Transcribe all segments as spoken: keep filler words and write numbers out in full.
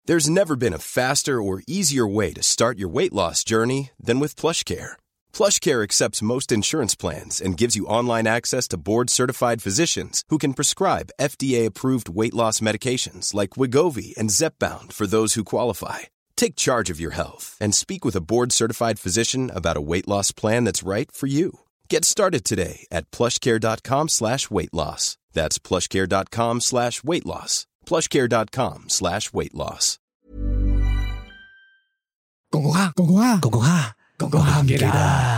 There's never been a faster or easier way to start your weight loss journey than with PlushCare. PlushCare accepts most insurance plans and gives you online access to board-certified physicians who can prescribe F D A-approved weight loss medications like Wegovy and Zepbound for those who qualify. Take charge of your health and speak with a board-certified physician about a weight loss plan that's right for you. Get started today at plushcare.com slash weight loss. That's plushcare.com slash weight loss. plushcare.com slash weight loss. 公公蝦，公公蝦，公公蝦，公公蝦唔記得。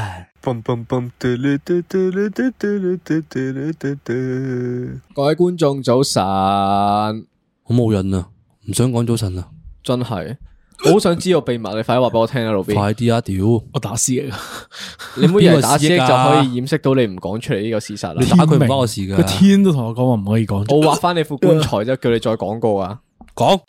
各位觀眾早晨， 好冇癮啊，唔想講早晨啊， 真係我好想知道秘密，你快啲話俾我聽啊，老 B。 快啲啊！屌， 我打思噎啊！ 你唔好以為打思噎就可以掩飾到你唔講出嚟呢個事實啦。 你打佢唔關我事噶， 個天都同我講話唔可以講。 我畫翻你副棺材之後，叫你再講過啊！ 講。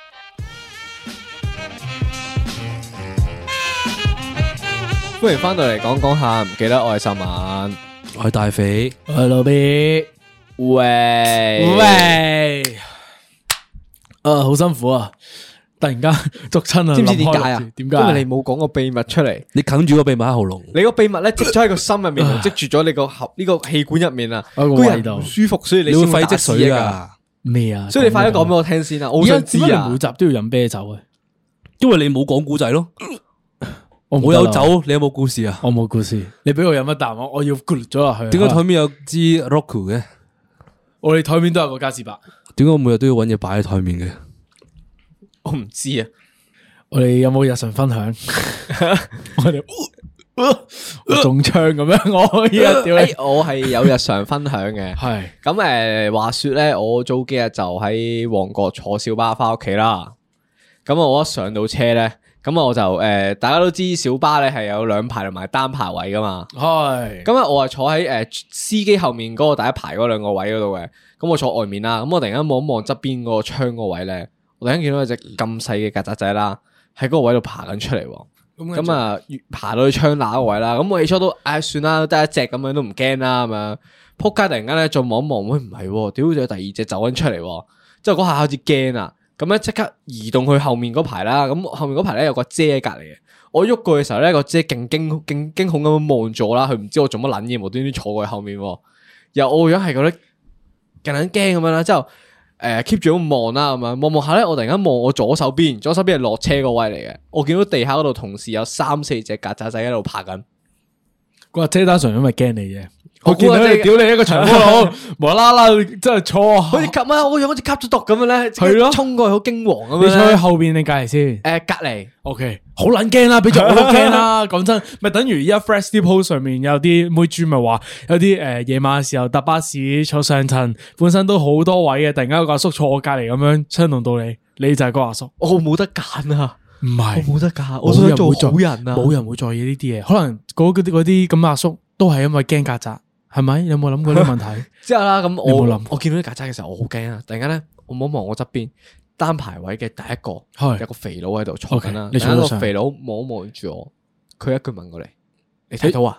歡迎翻到嚟講講下，唔記得我係十萬， 我係大肥， 我係老 B。 喂喂，啊，好辛苦啊！突然間捉親啊！ 知唔知點解啊？ 點解？ 因為你冇講個秘密出嚟， 你啃住個秘密喺喉嚨， 你個秘密咧積咗喺個心入面，同積住咗你個喉呢個氣管入面啊， 個人唔舒服，所以你你會肺積先會打思噎水噶。 咩啊？ 所以你快啲講俾我聽先啦，我好想知啊！ 每集都要飲啤酒嘅， 因為你冇講古仔咯。 我我有酒，你有冇故事啊？ 我冇故事，你俾我飲一啖，我我要咕咗落去。 點解台面有支 Roku 嘅？ 我哋台面都有個嘉士伯。 點解我每日都要揾嘢擺喺台面嘅？ 我唔知啊。 我哋有冇日常分享？我哋中槍咁樣，我可以啊！屌你， 我係有日常分享嘅。 係咁誒，話說咧，我早幾日就喺旺角坐小巴翻屋企啦。咁我一上到車咧，咁我就誒、呃，大家都知小巴咧係有兩排同埋單排位噶嘛。 係。 咁啊，我係坐喺誒司機後面嗰個第一排嗰兩個位嗰度嘅。咁我坐外面啦。咁我突然間望一望側邊嗰個窗個位咧，我突然間見到有隻咁細嘅曱甴仔啦，喺嗰個位度爬緊出嚟。咁啊，爬到去窗罅個位啦。咁我起初都唉、哎，算啦，得一隻咁樣都唔驚啦，咁樣。仆街突然間咧，再望一望，喂唔係，屌，仲有第二隻走緊出嚟。之後嗰下開始驚啦。咁咧即刻移動去後面嗰排啦，咁後面嗰排咧有個遮喺隔籬嘅，我喐過嘅時候咧個遮勁驚勁驚恐咁樣望住我啦，佢唔知我做乜撚嘢，無端端坐過去後面，又我個樣係覺得勁撚驚咁樣啦，之後誒 keep 住咁望啦，咁樣望望下咧，我突然間望我左手邊，左手邊係落車個位嚟嘅，我見到地下嗰度同時有三四隻曱甴仔喺度爬緊， 個車單純因為驚你啫。 我見到你屌你一個長毛佬，無啦啦真係錯， 好似吸啊！我樣好似吸咗毒咁樣咧， 係咯， 衝過去好驚惶咁樣。 你坐喺後邊定隔籬先？ 誒，隔籬。 O K，好撚驚啦，俾咗我都驚啦。講真，咪等於而家 Flash Post 上面有啲妹豬咪話，有啲誒夜晚嘅時候搭巴士坐上層，本身都好多位嘅，突然間有個阿叔坐我隔籬咁樣，相同到你，你就係個阿叔。 我冇得揀啊！ 唔係， 我冇得揀，我想做好人啊！ 冇人會在意呢啲嘢，可能嗰啲嗰啲咁阿叔都係因為驚曱甴。係咪？有冇諗過呢個問題？ 之後啦，咁我有冇諗我見到啲曱甴嘅時候，我好驚啊！突然間咧，我望一望我側邊單排位嘅第一個，有個肥佬喺度坐緊啦。 你坐個肥佬望一望住我，佢一句問過嚟：你睇到啊？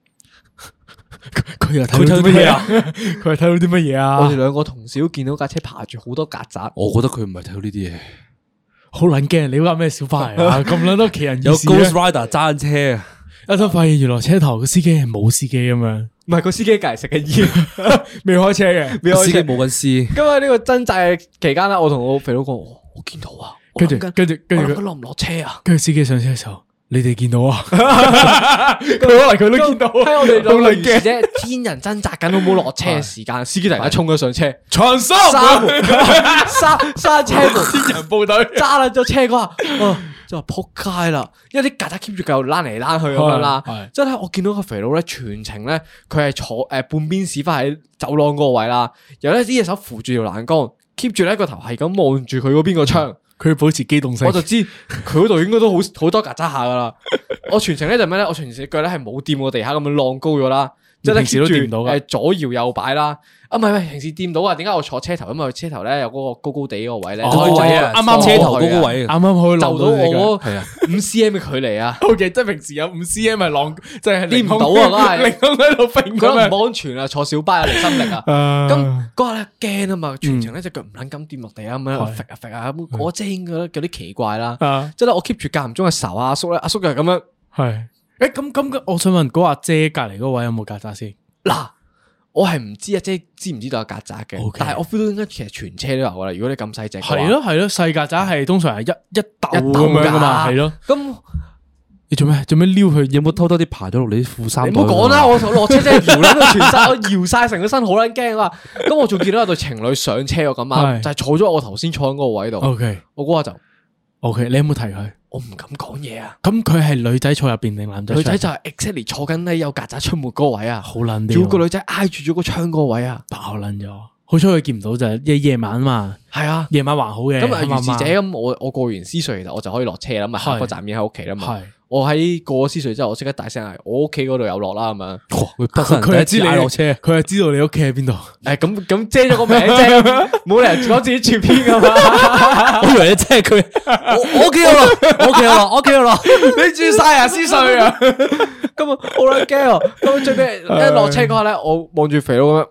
佢又睇到啲乜嘢啊？佢又睇到啲乜嘢啊？ 我哋兩個同時都見到架車爬住好多曱甴。 我覺得佢唔係睇到呢啲嘢， 好撚驚！你話咩小巴嚟啊？咁撚多奇人異事有 Ghost Rider 揸緊車啊！ 一陣發現原來車頭個司機係冇司機咁樣， 唔係個司機隔籬食緊煙， 未開車嘅， 未開車司機冇緊絲。 咁喺呢個掙扎嘅期間咧，我同我肥佬講：我見到啊！ 跟住跟住跟住佢落唔落車啊？ 跟住司機上車嘅時候，你哋見到啊？佢可能佢都見到， 喺我哋兩個人啫，天人掙扎緊，好冇落車嘅時間，司機突然間衝咗上車， 長生閂門，閂閂車門， 天人部隊揸啦咗車嗰下，就話扑街啦，因為啲曱甴 keep 住繼續躝嚟躝去咁樣啦。即係咧，我見到個肥佬咧，全程咧佢係坐誒半邊屎翻喺走廊嗰個位啦，然後咧呢隻手扶住條欄杆 ，keep 住咧個頭係咁望住佢嗰邊個窗， 佢要保持機動性， 我就知佢嗰度應該都好好多曱甴下噶啦。我全程咧就咩咧？我全程隻腳咧係冇掂過地下咁樣晾高咗啦， 即係平時都掂唔到㗎誒左搖右擺啦。啊，唔係唔係，平時掂到啊？點解我坐車頭？因為車頭咧有嗰個高高地嗰個位咧， 哦可以位啊啱啱車頭高高位啱啱可以就到落到你我係啊， 五 cm 嘅距離啊， O K，即係平時有五 C M 係浪，即係掂唔到啊嗰係凌空喺度揈覺得咁唔安全啊，坐小巴有離心力啊。 樣。 咁嗰下咧驚啊嘛，全程咧隻腳唔撚敢掂落地啊，咁樣係揈啊揈啊，咁我真係覺得有啲奇怪啦。 啊， 即係咧，我 keep 住間唔中嘅仇啊，阿叔咧，阿叔就係咁樣。 係。誒，咁咁，我想問嗰阿姐隔離嗰位有冇曱甴先？ 嗱，我係唔知啊，即係知唔知道有曱甴嘅 OK 但係我 feel 到應該其實全車都有噶啦。如果你咁細隻嘅話， 係咯係咯，細曱甴係通常係一一竇咁一竇樣噶嘛， 㗎係咯。 咁你做咩做咩撩佢？ 有冇偷偷啲爬咗落你啲褲衫你袋？ 唔好講啦，我落車真係搖撚到全身，我搖晒成個身，好撚驚啊！咁我仲見到有對情侶上車喎，咁啱係就係坐咗我頭先坐緊嗰個位度。 O K 我嗰下就 O K，你有冇提佢？ 我唔敢講嘢啊！ 咁佢係女仔坐入邊定男仔？ 女仔就係 exactly 坐緊咧有曱甴出沒嗰個位啊， 好撚啲喎， 仲要個女仔挨住咗個窗嗰個位啊， 爆撚咗。好彩佢見唔到就係夜夜晚嘛， 係啊。 夜晚還好嘅。 咁啊， 啱啱如是者咁，我我過完獅隧，其實我就可以落車啦，咁啊下個站已經喺屋企啦嘛係。 我喺過咗獅隧之後，我即刻大聲嗌：我屋企嗰度有落啦咁樣。 哇，佢不佢生人第一次佢係知你嗌落車， 佢係知道你屋企喺邊度。 誒咁咁遮咗個名啫，冇理由講自己住邊噶嘛。 我以為你真係佢，我我屋企有落，我屋企有落，我屋企有落。 你住晒啊，思歲啊！ 咁啊好撚驚啊！咁最尾一落車嗰下咧，我望住肥佬咁樣。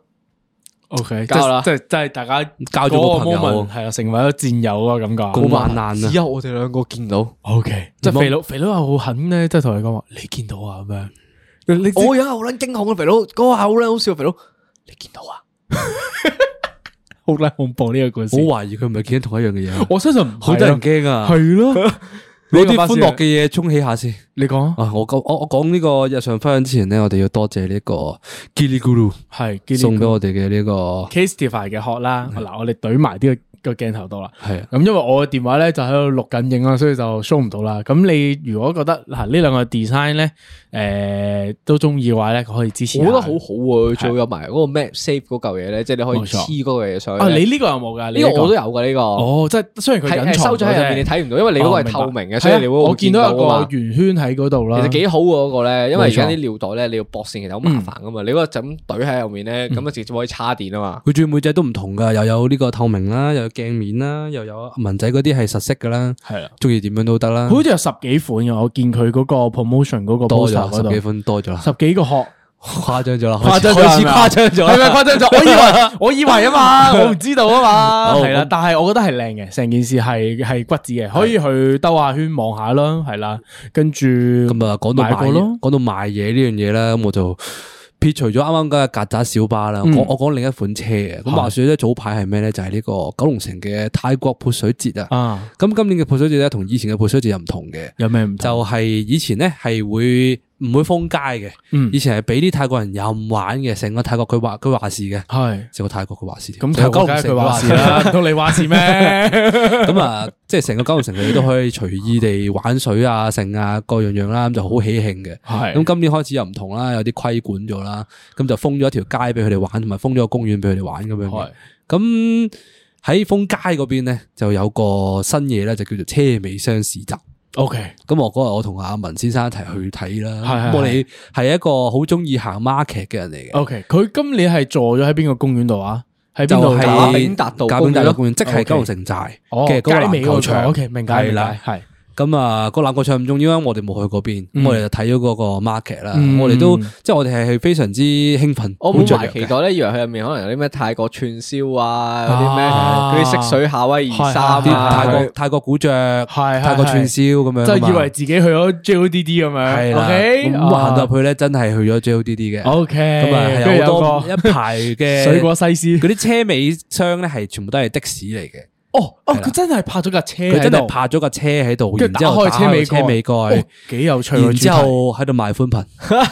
O K， 交啦即係即係大家交咗個朋友嗰 moment 係啊，成為咗戰友啊感覺。 咁患難啊只！有我哋兩個見到。 O K，即係肥佬肥佬又好狠咧，即係同你講話，你見到啊咁樣。你我而家好撚驚恐啊！肥佬嗰下好撚好笑，肥佬你見到啊？ 好撚恐怖呢個故事。 我懷疑佢唔係見緊同一樣嘅嘢， 我相信唔好得人驚啊！ 係咯， 攞啲歡樂嘅嘢沖起下先。 你講啊， 啊，我講我我講呢個日常分享之前咧，我哋要多謝呢個 Gili Guru 係送俾我哋嘅呢個 Casetify 嘅殼啦。嗱，我哋懟埋啲個鏡頭度啦。 係啊， 咁因為我嘅電話咧就喺度錄緊影啊，所以就 show 唔到啦。咁你如果覺得嗱呢兩個 design 咧，誒都中意嘅話咧，可以支持下。 我覺得好好喎，仲有埋嗰個 map save 嗰嚿嘢咧，即係你可以冇錯黐嗰個嘢上去。 啊，你呢個有冇噶？ 呢個我都有噶呢個。 哦，即係雖然佢係隱藏係收咗喺入邊，你睇唔到，因為你嗰個係透明嘅， 哦所以你會我見到有個見嘛圓圈喺嗰度啦。 其實幾好喎嗰個咧，因為而家冇錯啲尿袋咧，你要駁線其實好麻煩噶嘛。你嗰個就咁懟喺入面咧，咁啊直接可以叉電啊嘛。 佢仲要每隻都唔同噶，又有呢個透明啦，又有鏡面啦，又有文仔嗰啲係實色噶啦， 係啦， 中意點樣都得啦。 好似有十幾款嘅，我見佢嗰個 promotion 嗰個多 poster 嗰度咗十幾款多咗啦， 十幾個殼。 誇張咗啦， 誇張咗開始係咪啊誇張咗啦， 係咪誇張咗？我以為我以為啊嘛，我唔知道啊嘛， 好係啦咁。 但係我覺得係靚嘅，成件事係係骨子嘅，可以去兜下圈望下啦，係啦。跟住咁啊，講到賣嘢買過咯， 講到賣嘢呢樣嘢啦，咁我就撇除咗啱啱嗰個曱甴小巴啦， 嗯我我講另一款車嘅。咁話說咧，早排係咩咧？就係呢個九龍城嘅泰國潑水節啊。 啊， 咁今年嘅潑水節咧，同以前嘅潑水節又唔同嘅， 有咩唔同？ 就係以前咧係會唔會封街嘅？ 嗯以前係俾啲泰國人任玩嘅，成個泰國佢話佢話事嘅， 係成個泰國佢話事。 咁， 成個泰國梗係佢話事啦，唔通你話事咩？ 咁啊，即係成個九龍城佢哋都可以隨意地玩水啊、剩啊各樣樣啦，咁就好喜慶嘅。 係咁今年開始又唔同啦，有啲規管咗啦，咁就封咗一條街俾佢哋玩，同埋封咗個公園俾佢哋玩咁樣嘅係。 咁喺封街嗰邊咧，就有個新嘢咧，就叫做車尾箱市集。 O K， 咁我嗰日我同阿文先生一齊去睇啦。 係係咁我哋係一個好中意行 market 嘅人嚟嘅。 O K，佢今年係坐咗喺邊個公園度啊？喺就邊度？ 係賈炳達道賈炳達道公公園，即係九龍城寨哦嘅嗰個籃街尾嗰個球場。 O K，明解明係啦解，係咁啊，個籃球場唔重要啊，我哋冇去嗰邊，咁嗯我哋就睇咗嗰個 market 啦。 嗯我哋都即係我哋係係非常之興奮， 我好雀躍嘅滿懷期待咧，以為佢入面可能有啲咩泰國串燒啊，嗰啲咩啊嗰啲色水夏威夷衫係啲啊， 泰國泰國古着、 係泰國串燒咁樣啊嘛， 即係以為自己去咗 J O D D 咁樣。 係啦。 OK， 咁行到入去咧，真係去咗 J O D D 嘅。 O K， 咁啊，係跟住有好個多一排嘅水果西施。 嗰啲車尾箱咧，係全部都係的士嚟嘅。 哦哦， 係啦佢真係泊咗架車喺度， 佢真係泊咗架車喺度， 跟住然之後打開車尾打開車尾蓋哦，幾有趣喎。 然之後喺度賣寬頻。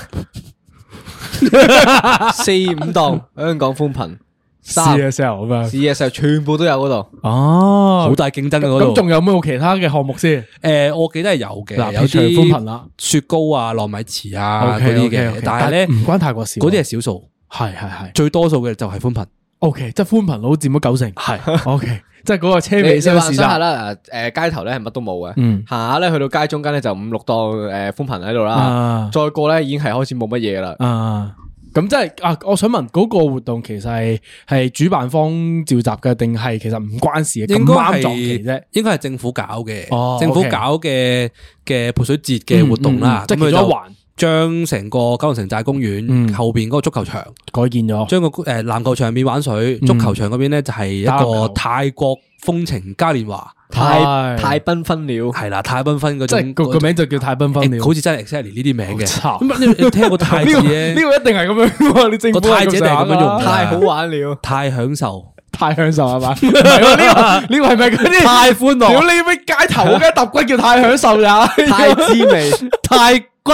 四五檔香港寬頻，三 C S L 咁樣。 C S L 全部都有嗰度。 哦， 好大競爭嘅嗰度。 咁仲有冇其他嘅項目先？ 誒，我記得係有嘅， 嗱， 有撇除寬頻啲啦雪糕啊、糯米糍啊 OK， 嗰啲 OK， 嘅 OK，， 但係咧唔關泰國事喎， 嗰啲係少數， 係係係。 最多數嘅就係寬頻。 O K，即係寬頻佬佔咗九成。 係 O K，即係嗰個車你你尾箱幻想下市集。 啦，誒街頭咧係乜都冇嘅， 嗯行下咧去到街中間咧就五六檔誒寬頻喺度啦， 啊再過咧已經係開始冇乜嘢啦。 啊， 咁即係啊，我想問嗰個活動其實係係主辦方召集嘅，定係其實唔關事嘅？咁應該啱撞期啫， 應該係政府搞嘅， 哦政府 OK 搞嘅嘅潑水節嘅活動啦， 嗯嗯嗯即係其中一環將成個九龍城寨公園嗯後邊嗰個足球場改建咗， 將個誒籃球場入面玩水，足球場嗰邊咧就係一打籃球個泰國風情嘉年華， 太係太繽紛了， 係啦，太繽紛嗰即係種， 個個名就叫太繽紛了， 好似真係 exactly 呢啲名嘅。 操咁你你聽個泰字呢個咧呢，個一定係咁樣喎，你政府個太字一定係咁樣用㗎太好玩了， 太享受， 太享受係嘛？唔係喎，呢個呢個係咪嗰啲太歡樂屌你咩街頭嗰間揼骨叫太享受呀？ 太滋味， 太骨。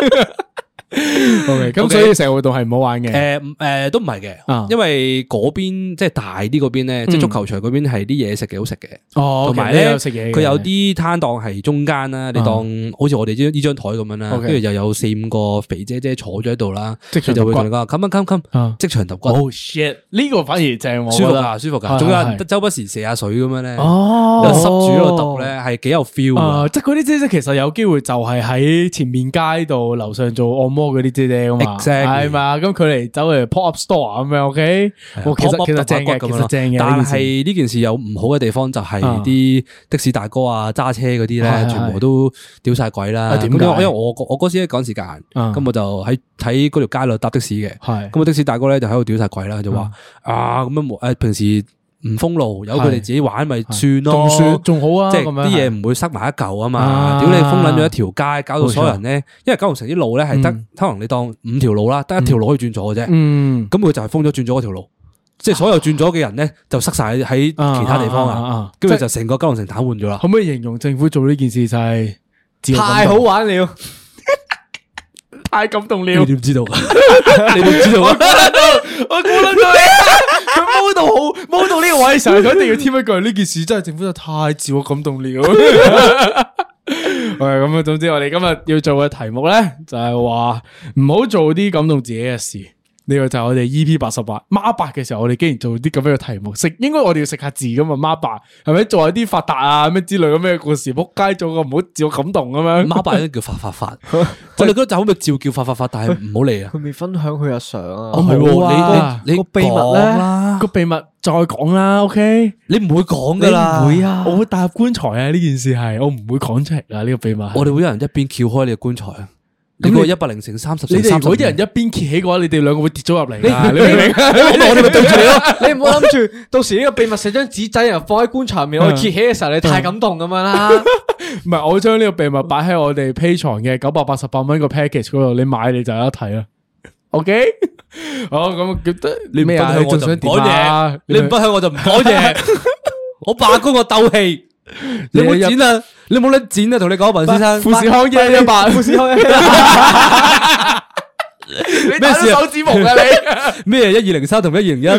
OK，咁所以成個活動係唔好玩嘅。 誒誒都唔係啊嘅，因為嗰邊即係大啲嗰邊咧，即係足球場嗰邊係啲嘢食幾好食嘅。 哦， 同埋 OK，你咧， 有食嘢嘅佢有啲攤檔係中間啦，你當好似我哋呢呢張台咁樣啦， OK 跟住又有四五個肥姐姐坐咗喺度啦， 即場佢就會揼骨同你講，come on come come， 啊即場揼骨， Oh shit！呢個反而正，我舒服覺得噶，舒服噶， 係仲有人係得周不時射下水咁樣咧， 哦又濕住喺度揼咧，係幾有 feel 啊， 噶。 即係嗰啲姐姐其實有機會就係喺前面街度樓上做按摩嗰啲姐姐噶嘛， Exactly 係嘛？咁佢嚟走嚟 pop up store 咁樣，OK？我其實 pop up 其實正嘅，其揼骨咁樣咯實正嘅。 但呢件事係呢件事有唔好嘅地方就係啲的士大哥啊、揸車嗰啲係係咧，全部都屌晒鬼啦。 啊點解咁因為因為我我嗰時咧趕時間， 啊咁我就喺喺嗰條街度搭的士嘅。 係咁個的士大哥咧就喺度屌晒鬼啦，就話啊咁樣冇誒平時唔封路，由佢哋自己玩咪算咯， 仲算仲好啊， 即係咁樣啲嘢唔會塞埋一嚿啊嘛。 啊屌你封撚咗一條街，搞到所有人咧，因為九龍城啲路咧係得嗯可能你當五條路啦，得一條路可以轉左嘅啫。 嗯咁佢就係封咗轉咗嗰條路，即係所有轉咗嘅人咧就塞晒喺其他地方啊啊啊啊啊，跟住就成個九龍城癱瘓咗啦。 可唔可以形容政府做呢件事就係自我感動太好玩了， 太感動了你？點知道？你點知道啊？ 我估得到你，佢踎到好踎到呢個位嘅時候，佢一定要添一句呢件事真係政府真係太自我感動了。喂，咁啊，總之我哋今日要做嘅題目咧，就係話唔好做啲感動自己嘅事。呢個就係我哋 E P 八十八孖八嘅時候，我哋竟然做啲咁樣嘅題目，食應該我哋要食下字噶嘛，孖八係咪？做下啲發達啊咩之類咁嘅故事，仆街做個唔好自我感動咁樣。 孖八應該叫發發發，我哋嗰集可唔可以照叫發發發？但係唔好嚟啊！ 佢未分享佢日常啊， 哦係喎冇啊你你個秘密講咧， 啦個秘密再講啦，OK？ 你唔會講噶啦， 你唔會啊我會踏入棺材啊！呢件事係我唔會講出嚟噶，呢個秘密係。 我哋會有人一邊撬開你嘅棺材啊！你咁你嗰個一百零乘三十你哋乘三十， 如果啲人一邊揭起嘅話，你哋兩個會跌咗入嚟㗎。你明唔明？ 我哋咪對住你咯，你唔好諗住到時呢個秘密寫張紙仔，然後放喺棺材入面，我哋揭起嘅時候，你太感動咁樣啦。 唔係，我會將呢個秘密擺喺我哋 Patreon 嘅九百八十八蚊個 package 嗰度，你買你就有得睇啦。OK，好咁覺得你唔咩啊？ 分享我就唔你仲想點講啊嘢，？你唔分享我就唔講嘢，我罷工我鬥氣，你冇剪啊！你冇得剪啊！同你講，文先生， 富士康一一八，富士康一一八。你打咗手指毛啊你？ 咩一二零三同一二零一？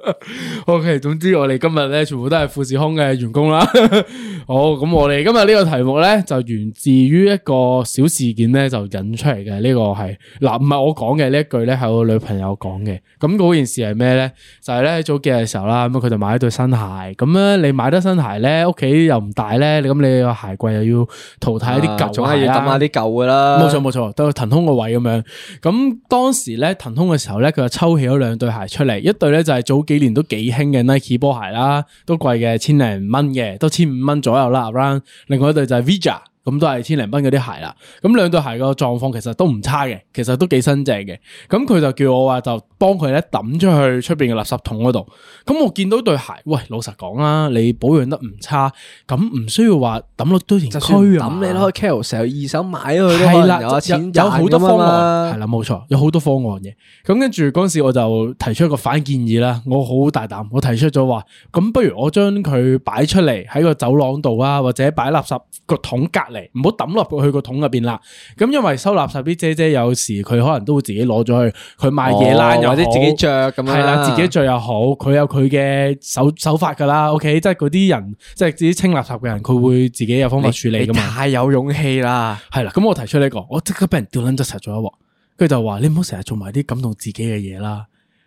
OK，總之我哋今日咧全部都係富士康嘅員工啦。好，咁我哋今日呢個題目咧就源自於一個小事件咧就引出嚟嘅。呢個係嗱唔係我講嘅呢一句咧係我女朋友講嘅。咁嗰件事係咩咧？就係咧早幾日嘅時候啦，咁佢就買咗對新鞋。咁咧你買得新鞋咧，屋企又唔大咧，你咁你個鞋櫃又要淘汰一啲舊總係鞋啦要抌下啲舊噶啦。 冇錯冇錯，到騰空個位咁樣。咁當時咧騰空嘅時候咧，佢就抽起咗兩對鞋出嚟，一對咧就係早幾年都幾興嘅 Nike 波鞋啦，都貴嘅，千零蚊嘅，都千五蚊左右啦。around 另外一對就係 Vija。咁都係千零蚊嗰啲鞋啦，咁兩對鞋個狀況其實都唔差嘅，其實都幾新淨嘅。咁佢就叫我話就幫佢咧抌出去出邊嘅垃圾桶嗰度。咁我見到對鞋，喂，老實講啦，你保養得唔差，咁唔需要話抌落堆填區啊嘛。 抌你攞去 Carousell 成日二手買咗佢都可係啦， 能有錢有好多方案，係係啦，冇錯，有好多方案嘅。咁跟住嗰陣時，我就提出一個反建議啦。我好大膽，我提出咗話，咁不如我將佢擺出嚟喺個走廊度啊，或者擺垃圾個桶隔離，唔好抌落去個桶入邊啦。咁因為收垃圾啲姐姐有時佢可能都會自己攞咗去，佢買嘢爛又好， 或者自己着咁樣係啦，自己着又好，佢有佢嘅手手法噶啦。OK，即係嗰啲人，即係自己清垃圾嘅人，佢會自己有方法處理噶嘛。 太有勇氣啦！ 係啦，咁我提出呢個，我即刻俾人吊撚咗實咗一鑊。佢就話：你唔好成日做埋啲感動自己嘅嘢啦。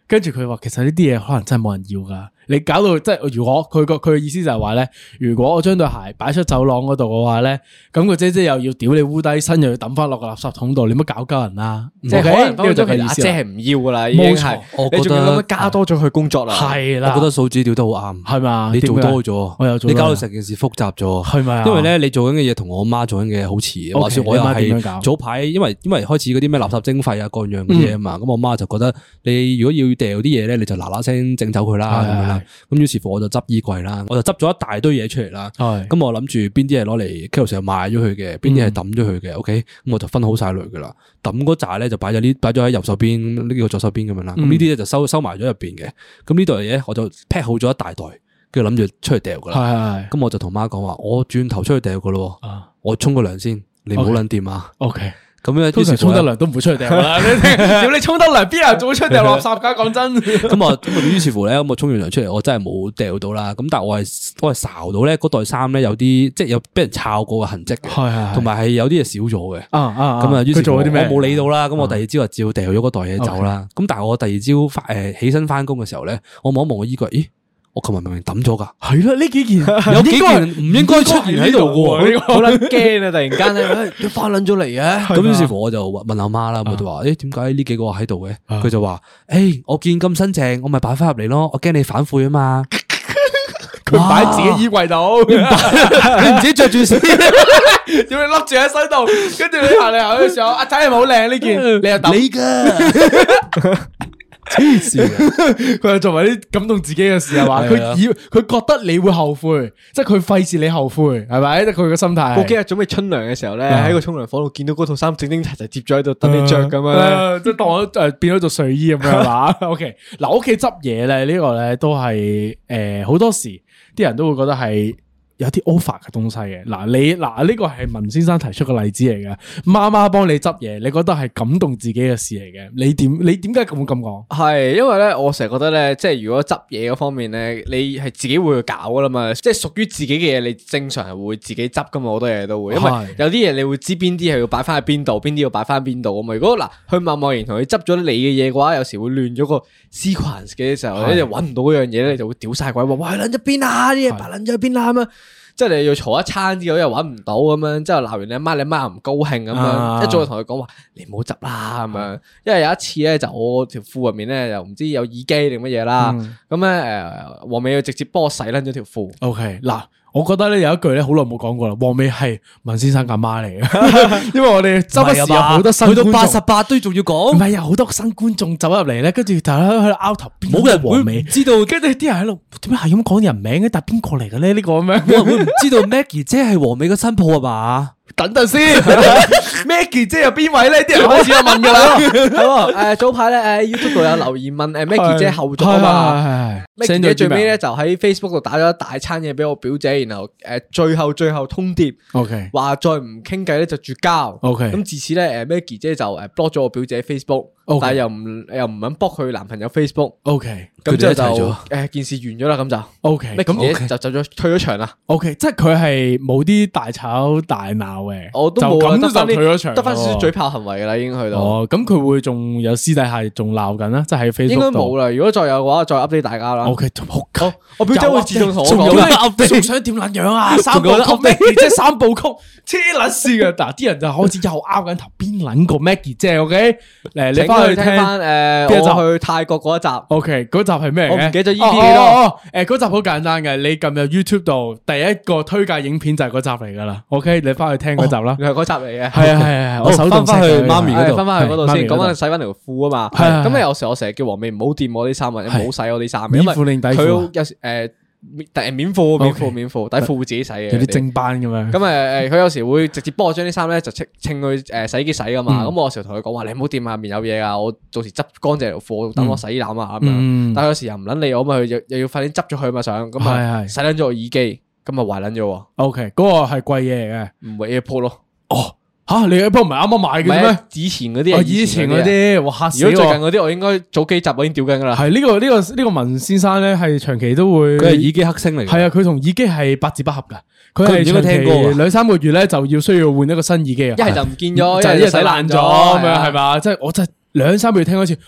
跟住佢話其實呢啲嘢可能真係冇人要噶。你搞到即係如果佢個佢嘅意思就係話咧，如果我將對鞋擺出走廊嗰度嘅話咧，咁個姐姐又要屌你烏低身，又要抌翻落個垃圾桶度，你唔好搞鳩人啦。 即係可能分分鐘其實阿姐係唔要噶啦，已經係。你仲要咁樣加多咗佢工作啦。 係啦， 我覺得數字屌得好啱， 係嘛？ 你做多咗， 我又做， 你搞到成件事複雜咗， 係咪啊？ 因為咧，你做緊嘅嘢同我媽做緊嘅嘢好似，話說我又係早排，因為因為開始嗰啲咩垃圾徵費啊，各樣嘅嘢啊嘛，咁我媽就覺得你如果要掉啲嘢咧，你就嗱嗱聲整走佢啦咁樣啦。咁於是乎我就執衣櫃啦，我就執咗一大堆嘢出嚟啦。咁我諗住邊啲係攞嚟 K 成日賣咗佢嘅，邊啲係抌咗佢嘅。OK，咁我就分好晒類噶啦。抌嗰扎咧就擺咗呢，擺咗喺右手邊，呢個左手邊咁樣啦。咁呢啲咧就收收埋咗入邊嘅。咁呢度嘢我就 pack 好咗一大袋，跟住諗住出去掉噶啦。咁我就同媽講話，我轉頭出去掉噶咯。我沖個涼先，你唔好撚掂啊。 OK。 咁樣通常沖得涼都唔會出去掉啦。屌你沖得涼，邊有人做出去掉垃圾噶？講真。 咁啊，咁啊，於是乎咧，咁我沖完涼出嚟，我真係冇掉到啦。咁但係我係我係睄到咧，嗰袋衫咧有啲即係有俾人抄過嘅痕跡嘅，係係，同埋係有啲嘢少咗嘅。啊啊，咁啊，於是乎我冇理到啦。咁我第二朝就照掉咗嗰袋嘢走啦。咁但係我第二朝翻誒起身翻工嘅時候咧，我望一望個衣櫃，咦？我琴日明明抌咗噶，係啦，呢幾件有幾件唔應該出現喺度嘅， 好撚驚啊！突然間咧，你翻撚咗嚟嘅， 咁於是乎我就問阿媽啦，我就話：誒，點解呢幾個喺度嘅？佢就話：誒，我見咁新淨，我咪擺翻入嚟咯，我驚你反悔啊嘛。 佢擺自己衣櫃度， 你唔自己着住先， 點你笠住喺身度？跟住你行嚟行去嘅時候，阿仔係咪好靚呢件？你又抌你噶。黐線，佢又做埋啲感動自己嘅事係嘛？佢以佢覺得你會後悔，即係佢費事你後悔，係咪？即係佢嘅心態。 我幾日準備春涼嘅時候咧，喺個沖涼房度見到嗰套衫整整齊齊接咗喺度等你着咁樣， 即係當我誒變咗做睡衣咁樣係嘛？OK，嗱，屋企執嘢咧呢個咧都係誒好多時啲人都會覺得係有啲 over 嘅東西嘅。嗱，你嗱呢個係文先生提出嘅例子嚟嘅，媽媽幫你執嘢，你覺得係感動自己嘅事嚟嘅，你點你點解咁咁講？ 係因為咧，我成日覺得咧，即係如果執嘢嗰方面咧，你係自己會去搞噶啦嘛，即係屬於自己嘅嘢，你正常係會自己執噶嘛，好多嘢都會，因為有啲嘢你會知邊啲係要擺翻喺邊度，邊啲要擺翻邊度啊嘛。如果嗱，佢貿貿然同你執咗你嘅嘢嘅話，有時會亂咗個 sequence 嘅時候，你就搵唔到嗰樣嘢咧，你就會屌晒鬼話，喂，捻咗邊啊？啲嘢擺捻咗喺邊啊？咁啊！即係你要嘈一餐之後又搵唔到咁樣，之後鬧完你阿媽，你阿媽又唔高興咁樣，啊、一早就同佢講話你唔好執啦咁樣。因為有一次咧，就我條褲入面咧又唔知有耳機定乜嘢啦，咁咧誒，黃美要直接幫我洗甩咗條褲。 OK，嗱。我覺得咧有一句咧好耐冇講過啦，黃美係文先生阿媽嚟嘅，因為我哋周不時有好多新觀眾， 去到八十八都仲要講， 唔係有好多新觀眾走入嚟咧，跟住就喺度拗頭，冇人黃美知道， 跟住啲人喺度點解係咁講人名嘅？但係邊個嚟嘅咧？呢個咁樣， 冇人會唔知道 Maggie 姐係黃美嘅新抱啊嘛？ 等陣先 ，Maggie 姐有邊位咧？啲人開始有問噶啦， 係誒早排咧誒 YouTube 度有留言問誒 Maggie 姐後續啊嘛，Maggie 姐最尾咧就喺 Facebook 度打咗一大餐嘢俾我表姐，然後誒最後最後通牒 ，OK，話再唔傾偈咧就絕交 ，OK， 咁自此咧誒 Maggie 姐就誒 block 咗我表姐 Facebook， 但係又唔又唔肯 block 佢男朋友 Facebook，OK， 咁之後就誒件事完咗啦，咁就 OK，Maggie 姐就走咗退咗場啦 ，OK，即係佢係冇啲大吵大鬧。 我都冇咁就退咗場， 得翻少少嘴炮行為噶啦，已經去到。 哦，咁佢會仲有私底下仲鬧緊啦，即係喺 Facebook 應該冇啦。如果再有嘅話，再 update 大家啦。 OK，好， 我表姐會自動同我講， 仲想點撚樣啊？三部曲 Maggie 姐三部曲，黐撚線嘅。嗱，啲人就開始又拗緊頭，邊撚個 Maggie 姐 OK？誒，你翻去聽翻誒，我去泰國嗰一集。OK，嗰集係咩？我唔記得咗 E P 幾多。哦，誒，嗰集好簡單嘅，你撳入 YouTube 度，第一個推介影片就係嗰集嚟噶啦。OK，你翻去聽。嗰集啦，係嗰集嚟嘅，係啊係啊，我手動翻去媽咪嗰度，翻翻去嗰度先，講翻洗翻條褲啊嘛。咁啊有時我成日叫黃美唔好掂我啲衫啊，唔好洗我啲衫，因為佢有時誒誒免褲免褲免褲底褲會自己洗嘅，有啲正班咁樣。咁誒誒，佢有時會直接幫我將啲衫咧就稱稱去誒洗衣機洗噶嘛。咁我有時同佢講話，你唔好掂下面有嘢啊，我到時執乾淨條褲等我洗衣籃啊咁樣。但係有時又唔撚理我，咁佢又又要快啲執咗佢嘛想，咁啊洗撚咗個耳機。咁咪壞撚咗 ？OK，嗰個係貴嘢嚟嘅， 唔係 AirPod 咯。 哦，吓你 AirPod 唔係啱啱買嘅咩？ 以前嗰啲， 以前嗰啲，哇嚇死我！ 如果最近嗰啲，我應該早幾集我已經屌緊噶啦。 係呢個呢個呢個文先生咧，係長期都會， 佢係耳機黑星嚟。係啊，佢同耳機係八字不合噶。佢係長期兩三個月咧就要需要換一個新耳機啊。 一係就唔見咗， 一係洗爛咗咁樣係嘛？即係我真係兩三個月聽一次，哦。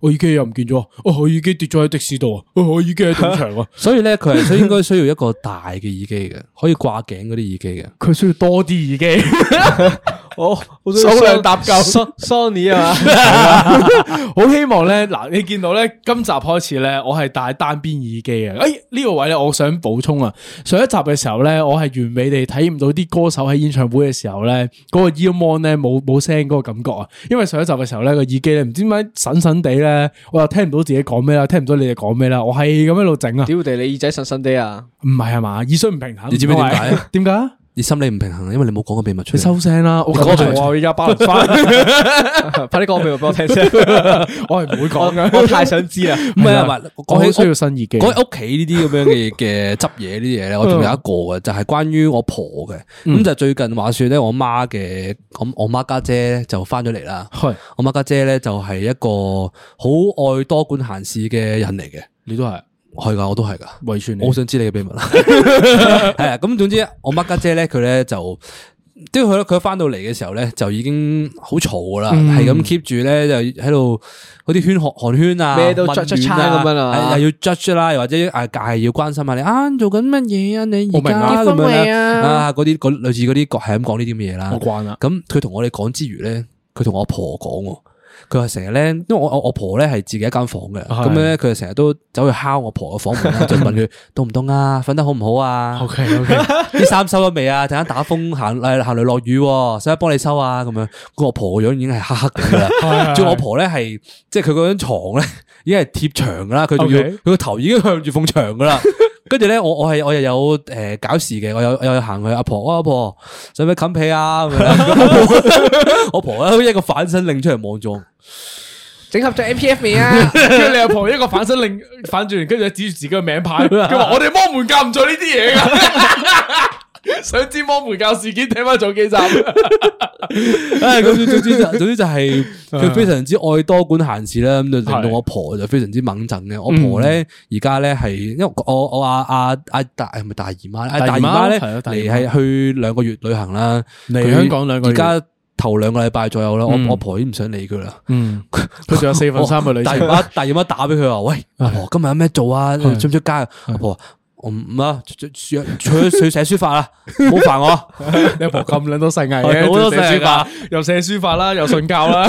我耳機又唔見咗，哦，我耳機跌咗喺的士度啊，我耳機喺賭場啊， 所以咧佢係需應該需要一個大嘅耳機嘅，可以掛頸嗰啲耳機嘅， 佢需要多啲耳機。 哦， 數量搭夠 Sony 啊， 好希望咧，嗱，你見到咧，今集開始咧，我係戴單邊耳機啊！誒，呢個位咧，我想補充啊，上一集嘅時候咧，我係完美地體驗到啲歌手喺演唱會嘅時候咧，嗰個 earphone 咧冇冇聲嗰個感覺啊！因為上一集嘅時候咧，個耳機咧唔知點解神神地咧，我又聽唔到自己講咩啦，聽唔到你哋講咩啦，我係咁喺度整啊！ 屌地你耳仔神神地啊！ 唔係係嘛，耳水唔平衡， 你知唔知點解？ 點解？ 你心理唔平衡，因為你冇講個秘密出嚟。 你收聲啦！我講咗，我而家包翻， 快啲講個秘密俾我聽先。 我係唔會講嘅， 我太想知啦。 唔係啊，唔係講起需要新耳機。 講起屋企呢啲咁樣嘅嘅執嘢呢啲嘢咧，我仲有一個嘅，就係關於我婆嘅。咁就最近話說咧，我媽嘅咁我媽家姐就翻咗嚟啦。係我媽家姐咧就係一個好愛多管閒事嘅人嚟嘅。 你都係。 係噶，我都係噶， 遺傳你。 我好想知你嘅秘密啦。係啊，咁總之我媽家姐咧，佢咧就即係佢佢翻到嚟嘅時候咧，就已經好嘈噶啦，係咁 keep 住咧就喺度嗰啲圈寒寒圈啊， 咩都 judge 餐咁樣啊， 又要 judge 啦，又或者誒係要關心下你啊，做緊乜嘢啊？你而家咁樣啊，嗰啲嗰類似嗰啲係咁講呢啲咁嘅嘢啦。 我慣啦。 咁佢同我哋講之餘咧，佢同我婆講。佢話成日咧，因為我我我婆咧係自己一間房嘅，咁咧佢就成日都走去敲我婆嘅房門，就問佢凍唔凍啊，瞓得好唔好啊 ？OK OK， 啲衫收咗未啊？陣間打風行誒行雷落雨，使唔使幫你收啊？咁樣，個我婆個樣已經係黑黑地噶啦，仲我婆咧係即係佢嗰張床咧已經係貼牆噶啦，佢仲要佢個頭已經向住埲牆噶啦。跟住咧，我我係我又有誒、呃、搞事嘅，我有我有行去阿婆，阿、哦、婆使唔使冚被啊？咁樣，我婆咧一個反身擰出嚟望住我， 整合咗 M P F 未啊？ 跟住你阿婆一個反身擰反轉，跟住指住自己個名牌，佢話我哋摩門教唔做呢啲嘢噶。想知摩門教事件，聽翻早幾集。 唉，咁總之就總之就係佢非常之愛多管閒事啦，咁就令到我婆就非常之猛憎嘅。我婆咧而家咧係，因為我我阿阿阿大係咪大姨媽？阿大姨媽咧嚟係去兩個月旅行啦， 嚟香港兩個月。 而家頭兩個禮拜左右啦，我我婆已經唔想理佢啦。嗯， 佢仲有四分三嘅旅程。 大姨媽大姨媽打俾佢話：喂，阿婆今日有咩做啊？出唔出街啊？阿婆。我唔啊，除咗去寫書法啦，唔好煩我。 你阿婆咁撚多世藝嘅，好多寫書法，又寫書法啦，又信教啦，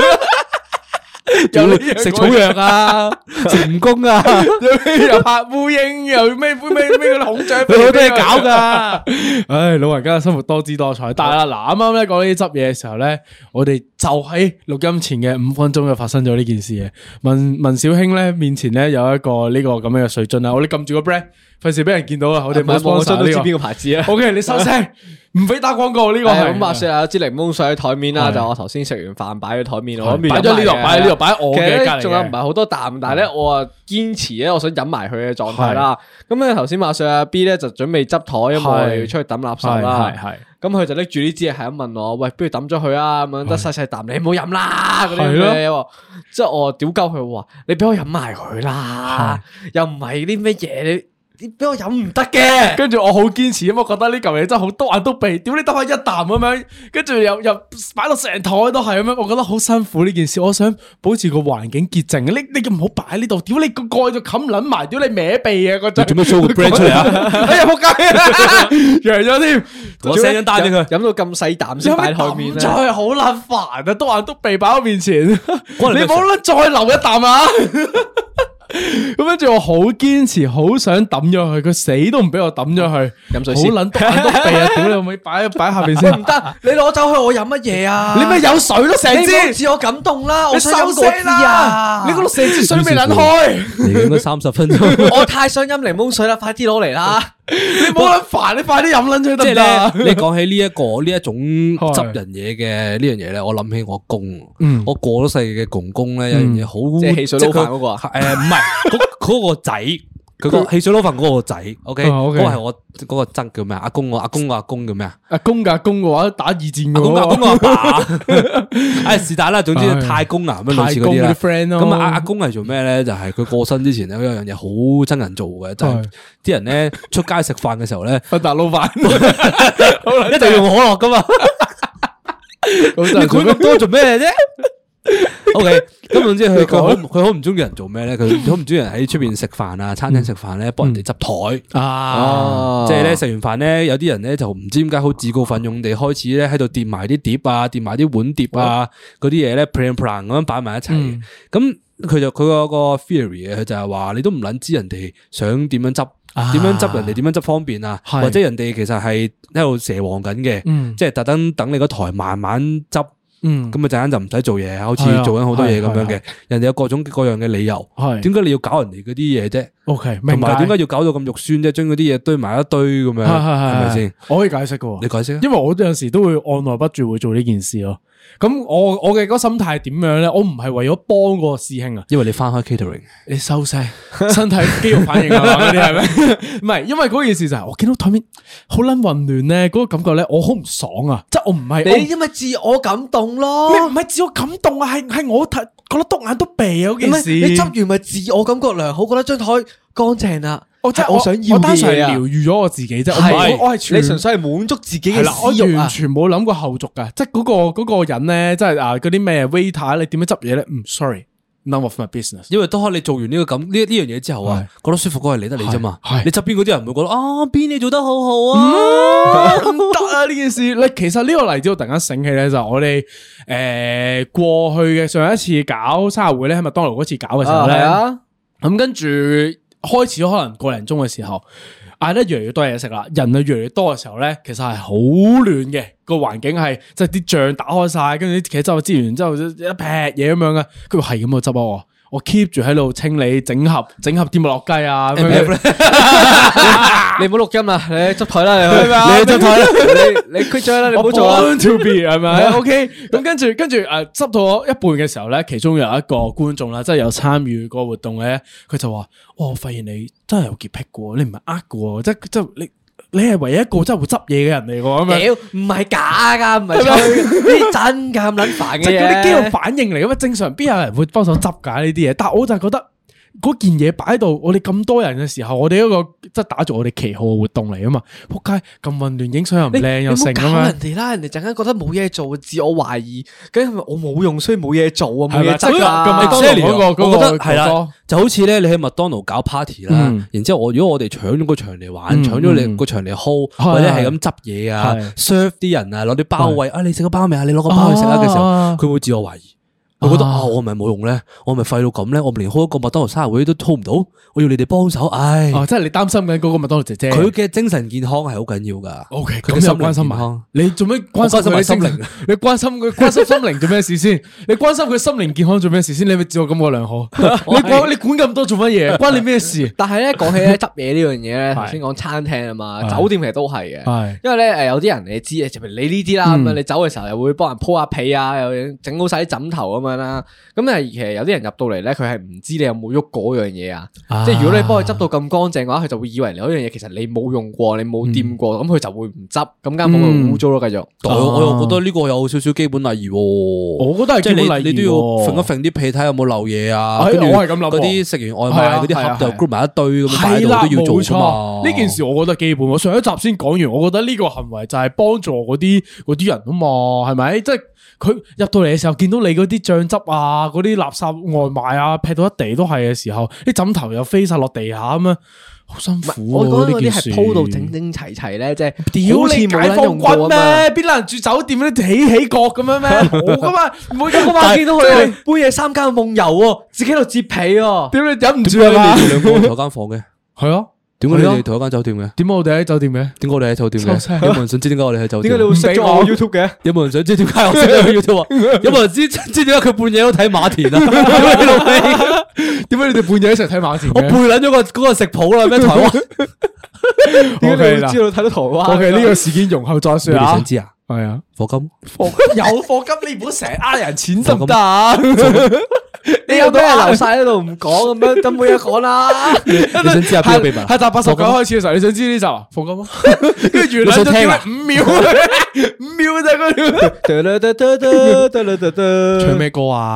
又食草藥啊，食蜈蚣啊， 又拍烏蠅，又咩咩咩嗰啲孔雀，佢好多嘢搞噶。唉，老人家嘅生活多姿多彩。但係啦，嗱，啱啱咧講呢啲執嘢嘅時候咧，我哋就喺錄音前嘅五分鐘就發生咗呢件事嘅。文文小兄咧面前咧有一個呢個咁樣嘅水樽啊，我哋撳住個 brand。費事俾人見到啊！我哋冇幫手，都知邊個牌子啊 ？OK， 你收聲，唔俾打廣告呢個係。咁話說啊，有支檸檬水喺台面啦，就我頭先食完飯擺喺台面，我擺咗呢度，擺喺呢度，擺喺我嘅隔籬。仲有唔係好多啖，但係咧我啊堅持咧，我想飲埋佢嘅狀態啦。咁咧頭先話說阿 B 咧就準備執台，因為我哋要出去抌垃圾啦。係咁佢就拎住呢支嘢，係咁問我：喂，不如抌咗佢啊？咁樣得細細啖，你唔好飲啦。嗰啲嘢，即係我屌鳩佢話：你俾我飲埋佢啦，又唔係啲咩嘢你。你俾我飲唔得嘅，跟住我好堅持，因為我覺得呢嚿嘢真係好多眼都鼻，屌你得翻一啖咁樣，跟住又又擺到成台都係咁樣，我覺得好辛苦呢件事。我想保持個環境潔淨，你你唔好擺喺呢度，屌你個蓋就冚撚埋，屌你歪鼻啊！嗰陣做咩 show 個 brand 出嚟啊？哎呀仆街，贏咗添， 我 send 張單俾佢， 飲到咁細啖先擺台面咧， 真係好撚煩啊！多眼都鼻擺喺面前，你唔好撚再留一啖啊！咁跟住我好堅持，好想抌咗佢，佢死都唔俾我抌咗佢。飲水先，好撚篤眼篤鼻啊！屌你老味，擺擺下邊先。唔得，你攞走去我飲乜嘢啊？你咪有水咯，成支。你自我感動啦，我想飲嗰支啊！你嗰度成支水未撚開， 嚟緊都三十分鐘。 我太想飲檸檬水啦，快啲攞嚟啦！ 你冇撚煩，你快啲飲撚咗得唔得？ 你講起呢一個呢一種執人嘢嘅呢樣嘢咧，我諗起我公，我過咗世嘅公公咧有樣嘢好， 即係汽水撈飯嗰個啊？ 誒唔係，嗰嗰個仔，佢個汽水撈飯嗰個仔 ，OK，嗰個係我嗰個曾叫咩啊？阿公我阿公個阿公叫咩啊？ 阿公嘅阿公嘅話打二戰嘅， 阿公個阿爸，誒是但啦，總之太公啊咁類似嗰啲啦。咁啊阿阿公係做咩咧？就係佢過身之前咧有樣嘢好憎人做嘅，就係啲人咧出街食飯嘅時候咧， 分大撈飯， 一定要用可樂噶嘛。你佢咁多做咩啫？O K， 咁總之佢佢好佢好唔中意人做咩咧？佢好唔中意人喺出邊食飯啊，餐廳食飯咧幫人哋執台啊！ 即係咧食完飯咧，有啲人咧就唔知點解好自告奮勇地開始咧喺度掂埋啲碟啊，掂埋啲碗碟啊嗰啲嘢咧 plan plan 咁樣擺埋一齊嘅。咁佢就佢個個 theory 嘅，佢就係話你都唔捻知人哋想點樣執。點樣執人哋點樣執方便啊？或者人哋其實係喺度蛇王緊嘅，即係特登等你個台慢慢執，咁啊陣間就唔使做嘢，好似做緊好多嘢咁樣嘅。人哋有各種各樣嘅理由，點解你要搞人哋嗰啲嘢啫 ？OK， 同埋點解要搞到咁肉酸啫？將嗰啲嘢堆埋一堆咁樣，係咪先？ 我可以解釋嘅， 你解釋， 因為我有陣時都會按捺不住會做呢件事咯。咁我我嘅嗰個心態點樣咧？我唔係為咗幫個師兄啊， 因為你翻開 catering， 你收聲，身體肌肉反應啊嘛，嗰啲係咪？唔係，因為嗰件事就係我見到台面好撚混亂咧，嗰個感覺咧，我好唔爽啊！即係我唔係你因為自我感動咯， 你唔係自我感動啊，係係我睇覺得篤眼篤鼻啊嗰件事。 你執完咪自我感覺良好，覺得張台乾淨啦。 我即係我想要我單純嘅嘢啊， 療愈咗我自己啫。 係我係全你純粹係滿足自己嘅係啦，我私欲啊完全冇諗過後續噶。即係嗰個嗰個人咧，即係啊嗰啲咩 waiter，你點樣執嘢咧？唔 sorry，none of my business。 因為當刻你做完呢個咁呢呢樣嘢之後啊，覺得舒服嗰係理得你啫嘛。 係你側邊嗰啲人唔會覺得啊邊你做得好好啊， 唔得啊呢件事。你其實呢個例子我突然間醒起咧，就我哋誒過去嘅上一次搞生日會咧，喺麥當勞嗰次搞嘅時候咧，咁跟住。開始可能個零鐘嘅時候，嗌得越嚟越多嘢食啦，人啊越嚟越多嘅時候咧，其實係好亂嘅，個環境係即係啲醬打開晒，跟住啲茄汁煎完之後一劈嘢咁樣嘅，佢話係咁去執啊，我 keep 住喺度清理整合整合啲麥樂雞啊， 你唔好錄音啦，你執台啦，你去， 你執台啦， 你你 quit 咗啦，你唔好做啦。 Want to be 係咪 ？OK，咁跟住跟住誒，執到一半嘅時候咧，其中有一個觀眾啦，即係有參與個活動嘅，佢就話：，我發現你真係有潔癖嘅，你唔係呃嘅，即係即係你。你係唯一一個真係會執嘢嘅人嚟喎，咁樣屌唔係假噶，唔係吹，呢啲真噶咁撚煩嘅嘢， 即係嗰啲肌肉反應嚟噶嘛？正常邊有人會幫手執㗎呢啲嘢？但係我就係覺得嗰件嘢擺喺度，我哋咁多人嘅時候，我哋一個即係打住我哋旗號嘅活動嚟啊嘛！仆街咁混亂，影相又唔靚又成咁樣。 人哋啦，人哋陣間覺得冇嘢做，自我懷疑，究竟係咪我冇用，所以冇嘢做啊？冇嘢執啊！ 麥當勞嗰個， 我覺得係啦，就好似咧，你喺麥當勞搞 party 啦，然之後我如果我哋搶咗個場嚟玩，搶咗你個場嚟 hold，或者係咁執嘢啊 ，serve 啲人啊，攞啲包位啊，你食個包未啊？你攞個包去食啊嘅時候，佢會自我懷疑。我覺得啊，我咪冇用咧，我咪廢到咁咧，我連開一個麥當勞生日會都 hold 唔到，我要你哋幫手，唉！ 哦，即係你擔心緊嗰個麥當勞姐姐， 佢嘅精神健康係好緊要噶。 O K，咁又關心埋，你做咩關心佢心靈？你關心佢關心心靈做咩事先？你關心佢心靈健康做咩事先？你咪自我感覺良好？你管你管咁多做乜嘢？關你咩事？ 但係咧，講起咧執嘢呢樣嘢咧，頭先講餐廳啊嘛，酒店其實都係嘅，因為咧誒有啲人你知誒，就譬如你呢啲啦，咁樣你走嘅時候又會幫人鋪下被啊，又整好晒啲枕頭咁樣啦，咁啊其實有啲人入到嚟咧，佢係唔知你有冇喐嗰樣嘢啊，即係如果你幫佢執到咁乾淨嘅話，佢就會以為你嗰樣嘢其實你冇用過，你冇掂過，咁佢就會唔執，咁間房咪污糟咯，繼續。 我又覺得呢個有少少基本禮儀， 我覺得係基本禮儀， 你都要揈一揈啲被睇有冇漏嘢啊。 我係咁諗， 嗰啲食完外賣嗰啲盒就 group 埋一堆咁擺喺度都要做噶嘛。 呢件事我覺得基本，我上一集先講完，我覺得呢個行為就係幫助嗰啲嗰啲人啊嘛，係咪？即係。佢入到嚟嘅時候，見到你嗰啲醬汁啊，嗰啲垃圾外賣啊，劈到一地都係嘅時候，啲枕頭又飛晒落地下咁樣，好辛苦。 我覺得嗰啲係鋪到整整齊齊咧，即係屌你解放軍咩？邊有人住酒店嗰啲起起角咁樣咩？冇噶嘛，唔會噶嘛。見到佢半夜三更夢遊喎，自己喺度摺被喎， 屌你忍唔住啊嘛！ 你哋兩個坐間房嘅， 係啊。 點解你哋同一間酒店嘅？ 點解我哋喺酒店嘅？ 點解我哋喺酒店嘅？有冇人想知點解我哋喺酒店？ 點解你會識咗我 YouTube 嘅？ 有冇人想知點解我識咗 YouTube？有冇人知知點解佢半夜都睇馬田啊？ 點解你哋半夜一齊睇馬田？ 我背撚咗個嗰個食譜啦，咩台灣？ 點解你會知道睇到台灣 ？O K，呢個事件容後再說啊！ 你想知啊？ 係啊， 課金， 有課金，你唔好成日呃人錢得唔得？ 你有咩留晒喺度唔講咁樣，都冇嘢講啦。 你想知下邊個秘密？ 係集八十九開始嘅時候，你想知呢集啊？課金啊？跟住原來就聽五秒，五秒就嗰條。唱咩歌啊？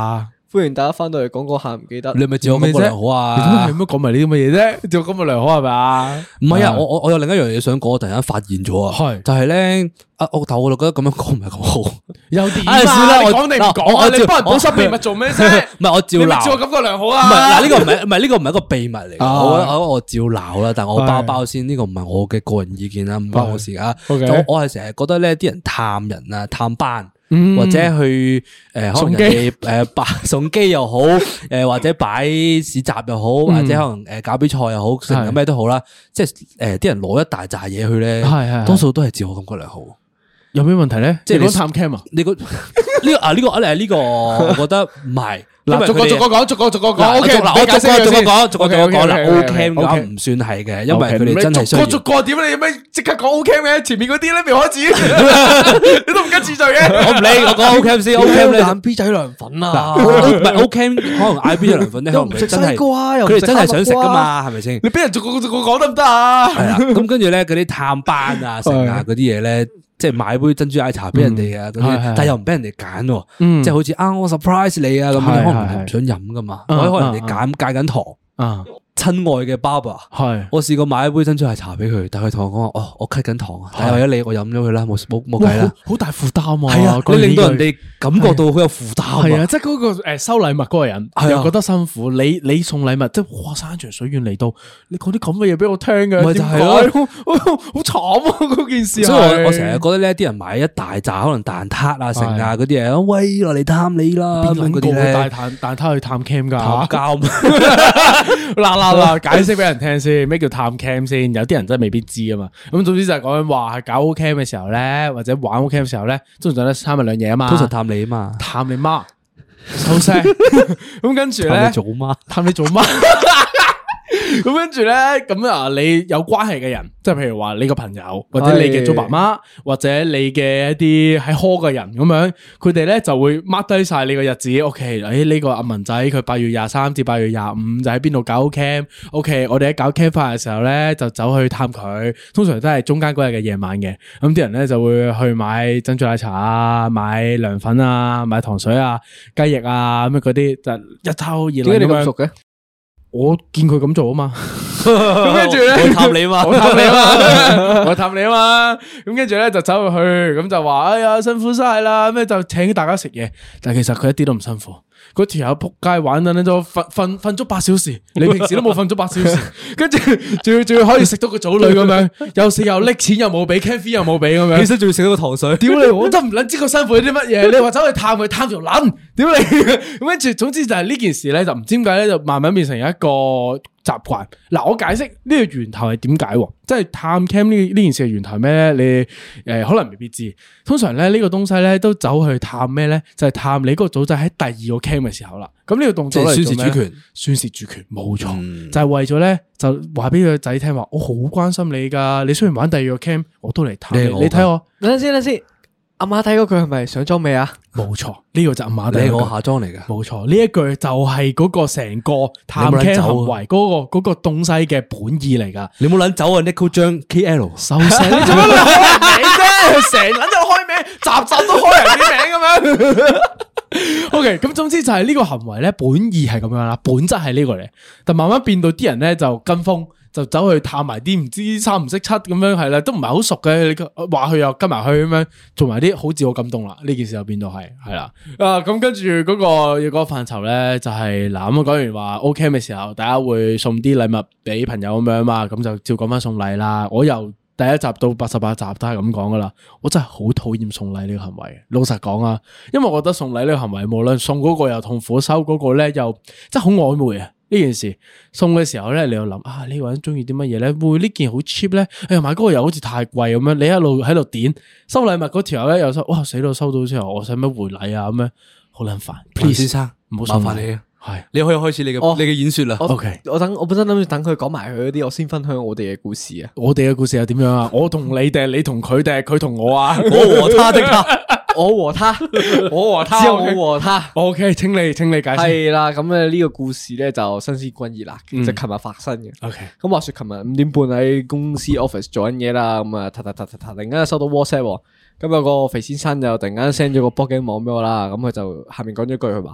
歡迎大家翻到嚟講講下唔記得。 你咪自我感覺良好啊？ 你點解咁樣講埋呢啲咁嘅嘢啫？自我感覺良好係咪啊？ 唔係啊，我我我有另一樣嘢想講，我突然間發現咗啊， 係就係咧啊，我但我就覺得咁樣講唔係咁好。 有啲啊，算啦，我講你唔講啊？你幫人保濕秘密做咩啫？ 唔係我照鬧， 自我感覺良好啊？ 唔係嗱，呢個唔係唔係呢個唔係一個秘密嚟。我我我照鬧啦，但我包包先，呢個唔係我嘅個人意見啦，唔關我事啊。我我係成日覺得咧，啲人探人啊，探班。或者去誒，可能人哋誒擺送機又好，誒或者擺市集又好，或者可能誒搞比賽又好，成日咩都好啦。即係誒啲人攞一大扎嘢去咧，多數都係自我感覺良好。 有咩問題咧？即係你講探 cam 啊？ 你個呢個啊呢個誒呢個，我覺得唔係。 嗱，逐個逐個講，逐個逐個講。O K， 嗱，我逐個逐個講，逐個逐個講啦。O cam 嘅話唔算係嘅，因為佢哋真係需要。 逐個逐個點你有咩即刻講 O cam 嘅？前面嗰啲咧未開始，你都唔跟次序嘅。 我唔理，我講 O cam 先。O cam 咧揀 B 仔涼粉啊， 唔係 O cam 可能嗌 B 仔涼粉咧，可能真係佢哋真係想食噶嘛，係咪先？ 你俾人逐個逐個講得唔得啊？ 係啦，咁跟住咧嗰啲探班啊、成啊嗰啲嘢咧。即係買杯珍珠奶茶俾人哋啊，嗰啲，但係又唔俾人哋揀，即係好似啊我 surprise 你啊咁樣，可能你唔想飲噶嘛，或者可能人哋揀戒緊糖啊。親愛嘅爸爸，係我試過買一杯珍珠奶茶俾佢，但係佢同我講話，哦，我咳緊糖啊，但係為咗你，我飲咗佢啦，冇冇冇計啦， 好大負擔啊， 係啊，你令到人哋感覺到好有負擔， 係啊，即係嗰個誒收禮物嗰個人又覺得辛苦，你你送禮物即係哇山長水遠嚟到，你講啲咁嘅嘢俾我聽嘅， 咪就係咯， 好慘啊嗰件事， 所以我我成日覺得呢啲人買一大扎可能蛋撻啊、成啊嗰啲嘢，喂落嚟探你啦， 邊個帶蛋蛋撻去探 cam 噶？ 探監嗱嗱嗱，解釋俾人聽先，咩叫探 cam 先？有啲人真係未必知啊嘛。咁總之就係講緊話係搞 O cam 嘅時候咧，或者玩 O cam 嘅時候咧，通常都三日兩夜啊嘛。 通常探你啊嘛， 探你媽，收聲。咁跟住咧， 探你祖媽， 探你祖媽。咁跟住咧，咁啊，你有關係嘅人，即係譬如話你個朋友，或者你嘅祖爸媽，或者你嘅一啲喺 hall 嘅人咁樣，佢哋咧就會 mark 低晒你個日子。OK，誒呢個阿文仔佢八月廿三至八月廿五就喺邊度搞 cam。OK，我哋喺搞 cam 翻嘅時候咧，就走去探佢。通常都係中間嗰日嘅夜晚嘅。咁啲人咧就會去買珍珠奶茶啊，買涼粉啊，買糖水啊，雞翼啊咁樣嗰啲，就一抽熱。點解你咁熟嘅？ 我見佢咁做啊嘛，咁跟住咧， 我探你啊嘛， 我探你啊嘛，我探你啊嘛，咁跟住咧就走入去，咁就話哎呀辛苦晒啦，咩就請大家食嘢，但係其實佢一啲都唔辛苦。嗰條友仆街玩緊咧，都瞓瞓瞓足八小時，你平時都冇瞓足八小時，跟住仲要仲要可以食到個組女咁樣，又食又拎錢又冇俾 ，cafe 又冇俾咁樣， 起身仲要食到個糖水， 屌你，我真唔捻知佢辛苦啲乜嘢，你話走去探佢探條捻，屌你，咁跟住總之就係呢件事咧，就唔知點解咧，就慢慢變成一個習慣。嗱，我解釋呢個源頭係點解，即係探 cam 呢呢件事嘅源頭咩咧？你誒可能未必知。通常咧呢個東西咧都走去探咩咧？就係探你嗰個組仔喺第二個 cam 嘅時候啦。咁呢個動作嚟宣示主權， 宣示主權，冇錯，就係為咗咧就話俾個仔聽話，我好關心你噶。你雖然玩第二個 cam，我都嚟探你。你睇我， 等陣先，等陣先。阿媽睇嗰句係咪上妝未啊？ 冇錯，呢個就阿媽睇。 你係我下妝嚟噶。 冇錯，呢一句就係嗰個成個探 cam 行為嗰個嗰個東西嘅本意嚟噶。 你冇撚走啊 ，Nicole 張 K L 收聲，你做乜開名啫？成撚就開名，集集都開人啲名咁樣。O K，咁總之就係呢個行為咧，本意係咁樣啦，本質係呢個嚟，但慢慢變到啲人咧就跟風。就走去探埋啲唔知三唔識七咁樣，係啦，都唔係好熟嘅。你話佢又跟埋去咁樣，做埋啲好自我感動啦。呢件事又變到係係啦。啊，咁跟住嗰個嗰個範疇咧，就係嗱咁講完話 O cam 嘅時候，大家會送啲禮物俾朋友咁樣嘛，咁就照講翻送禮啦。我由第一集到八十八集都係咁講噶啦。我真係好討厭送禮呢個行為。老實講啊，因為我覺得送禮呢個行為，無論送嗰個又痛苦，收嗰個咧又真係好曖昧啊。呢件事送嘅時候咧，你又諗啊呢個人中意啲乜嘢咧？會呢件好 cheap 咧？哎呀買嗰個又好似太貴咁樣，你一路喺度點收禮物嗰條咧又收，哇死到收到之後，我使乜回禮啊咁樣，好撚煩。Please 先生， 唔好麻煩你啊，係你可以開始你嘅、哦、你嘅演說啦。 OK， 我等我本身諗住等佢講埋佢嗰啲，我先分享我哋嘅故事啊。 我哋嘅故事係點樣啊？我同你定係你同佢定係佢同我啊？ 我和他的他。我和他，我和他，只有我和他。 O K，請你，請你解釋。 係啦，咁咧呢個故事咧就新鮮滾熱辣，就琴日發生嘅。O K，咁話說琴日五點半喺公司 office 做緊嘢啦，咁啊，突突突突突，突然間收到 WhatsApp，咁有個肥先生就突然間 send 咗個波鏡網俾我啦，咁佢就下面講咗句佢話：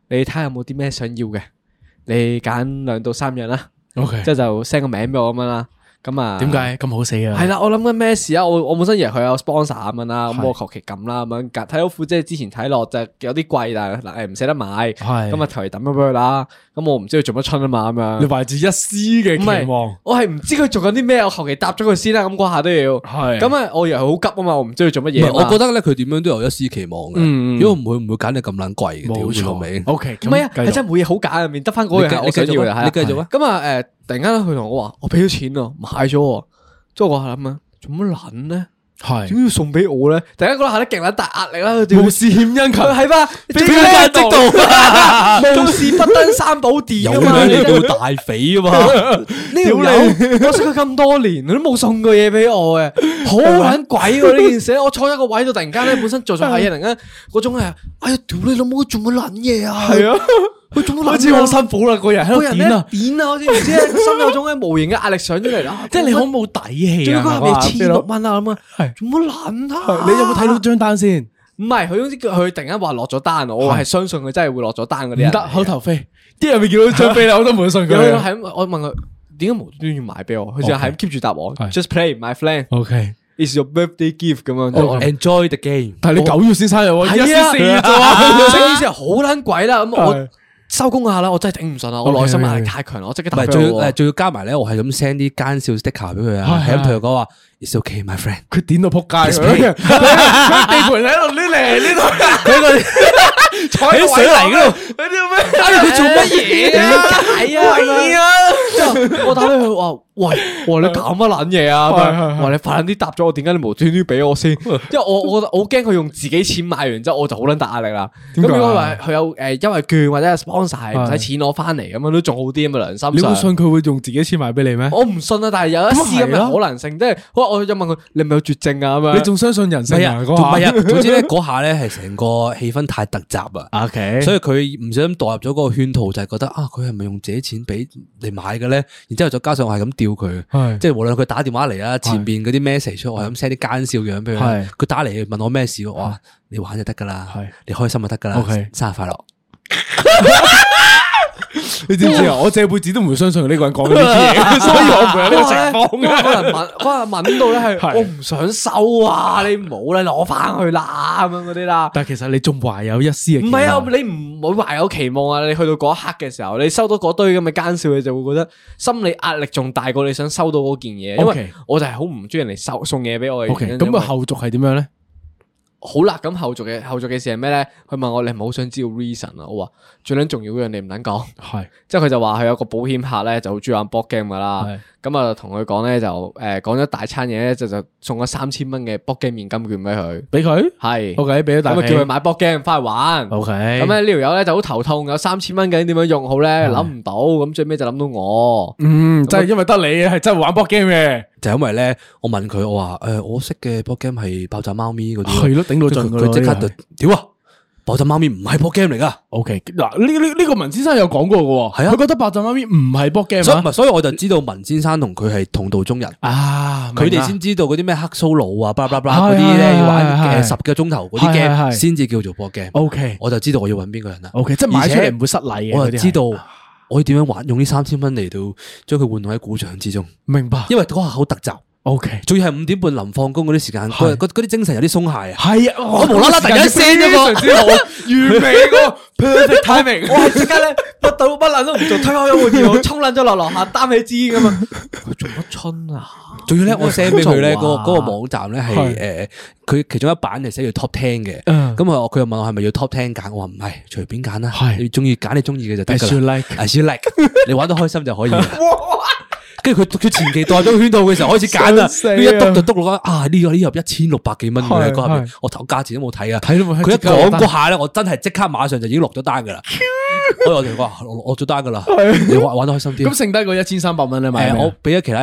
你睇下有冇啲咩想要嘅，你揀兩到三樣啦。 OK， 之後就 send 個名俾我咁樣啦。咁啊， 點解咁好死啊？ 係啦，我諗緊咩事啊？我我本身以為佢有 sponsor 咁樣啦，咁我求其撳啦，咁樣睇到褲即係之前睇落就有啲貴，但係嗱誒唔捨得買， 係咁啊求其抌咗俾佢啦。咁我唔知佢做乜春啊嘛，咁樣。 你懷住一絲嘅期望， 我係唔知佢做緊啲咩，我求其答咗佢先啦。咁嗰下都要係咁啊，我以為佢好急啊嘛，我唔知佢做乜嘢。 我覺得咧佢點樣都有一絲期望嘅，如果唔會唔會揀你咁撚貴嘅， 冇錯。O K， 唔係啊，係真係冇嘢好揀入面，得翻嗰樣我想要嘅。 你繼續啊。 咁啊誒，突然間佢同我話，我俾咗錢啊，買咗。即係我下諗啊，做乜撚咧？係點解要送俾我咧？突然間嗰下咧勁撚大壓力啦， 無事獻殷勤係嘛？ 非奸即盜， 無事不登三寶殿啊嘛！ 有咩叫大匪啊嘛？ 呢條友我識佢咁多年，佢都冇送過嘢俾我嘅，好撚鬼喎呢件事！我坐喺個位度，突然間咧本身做做下嘢，突然間嗰種係，哎呀屌你老母做乜撚嘢啊？係啊！佢做乜撚嘢？好似好辛苦啦，個人喺度點啊點啊！我知唔知心有種咧無形嘅壓力上咗嚟啦， 即係你好冇底氣啊！ 仲要嗰下千六蚊啊咁啊，做乜撚啊？ 你有冇睇到張單先？ 唔係，佢總之佢突然間話落咗單，我係相信佢真係會落咗單嗰啲人。 唔得口頭飛，啲人咪見到張飛啦，我都唔會信佢。 係我問佢點解無端端要買俾我，佢就係 keep 住答我 ，just play my friend。 OK。 It's your birthday gift 咁樣 ，enjoy the game。 但係你九月先生日喎，一月四月啫喎，成件事好撚鬼啦。咁我收工下啦，我真係頂唔順啦，我內心壓力太強啦，我即刻打俾佢。 仲要誒，仲要加埋咧，我係咁 send 啲奸笑 sticker 俾佢啊，係咁同佢講話 ，It's okay my friend。 佢點到撲街，佢地盤喺度攣嚟攣去，佢個坐喺水泥嗰度，佢做咩？ 佢做乜嘢啊？解啊！係啊！我打俾佢話。喂，哇！你搞乜撚嘢啊？哇！你快啲答咗我，點解你無端端俾我先？因為我我我好驚佢用自己錢買完之後，我就好撚大壓力啦。咁如果話佢有誒優惠券或者係 sponsor 唔使錢攞翻嚟咁樣都仲好啲咁嘅良心。 你會信佢會用自己錢買俾你咩？ 我唔信啊，但係有一絲咁嘅可能性，即係我我就問佢：你係咪有絕症啊？咁樣你仲相信人性啊？ 唔係啊，總之咧嗰下咧係成個氣氛太突襲啊。 OK， 所以佢唔小心墮入咗嗰個圈套，就係覺得啊，佢係咪用自己錢俾嚟買嘅咧？然之後再加上我係咁吊佢。即係無論佢打電話嚟啊，前邊嗰啲 message 出，我係咁 send 啲奸笑樣俾佢。佢打嚟問我咩事，我話你玩就得噶啦，你開心就得噶啦。生日快樂！ 你知唔知啊？我這輩子都唔會相信呢個人講呢啲嘢，所以我唔會有呢個情況。 可能問，可能問到咧係我唔想收啊！你唔好啦，攞翻去啦咁樣嗰啲啦。 但係其實你仲懷有一絲嘅唔係啊！你唔會懷有期望啊！你去到嗰一刻嘅時候，你收到嗰堆咁嘅奸笑，你就會覺得心理壓力仲大過你想收到嗰件嘢。因為我就係好唔中意人哋收送嘢俾我嘅。 OK，咁個後續係點樣咧？ 好啦，咁後續嘅後續嘅事係咩咧？佢問我你係咪好想知道 reason 啊？我話最撚重要嗰樣你唔撚講，係，之後佢就話佢有個保險客咧就好中意玩 board game 噶啦，咁啊同佢講咧就誒講咗大餐嘢咧就就送咗三千蚊嘅 board game 現金券俾佢，俾佢係 OK 俾咗大，咁啊叫佢買 board game 翻去玩 OK，咁咧呢條友咧就好頭痛，有三千蚊究竟點樣用好咧？諗唔到，咁最尾就諗到我，嗯，就係因為得你係真係玩 board game 嘅。 就因為咧，我問佢，我話誒，我識嘅 board game 係爆炸貓咪嗰啲， 係咯，頂到盡佢即刻就屌啊！爆炸貓咪唔係 board game 嚟噶。 O K，嗱呢呢呢個文先生有講過嘅，係啊，佢覺得爆炸貓咪唔係 board game， 所以所以我就知道文先生同佢係同道中人啊，佢哋先知道嗰啲咩黑蘇魯啊，巴拉巴拉嗰啲咧要玩誒十個鐘頭嗰啲 game 先至叫做 board game。O K，我就知道我要揾邊個人啦。O K，即係買出嚟唔會失禮嘅。我就知道。我要點樣玩？用呢三千蚊嚟到將佢玩到喺股場之中。明白。因為嗰下好突襲。O K。仲要係五點半臨放工嗰啲時間，嗰嗰啲精神有啲鬆懈啊。係啊，我無啦啦突然間 send 咗個非常之好完美個 perfect timing。 我係即刻咧乜到乜撚都唔做，推開咗部電腦，衝撚咗落樓下擔起支咁啊！佢做乜春啊？ 仲要咧，我 send 俾佢咧，嗰個嗰個網站咧係誒，佢其中一版係寫住 top ten 嘅。咁啊，佢又問我係咪要 top ten 揀？我話唔係，隨便揀啦。你中意揀你中意嘅就得㗎啦。As you like，as you like，你玩得開心就可以。跟住佢佢前期代咗圈套嘅時候開始揀啦，佢一篤就篤落啊呢個呢入一千六百幾蚊嘅嗰下面，我頭價錢都冇睇啊。睇到佢一講嗰下咧，我真係即刻馬上就已經落咗單㗎啦。我我哋話落咗單㗎啦，你玩玩得開心啲。 咁剩低個一千三百蚊你買咩？ 我俾咗其他人。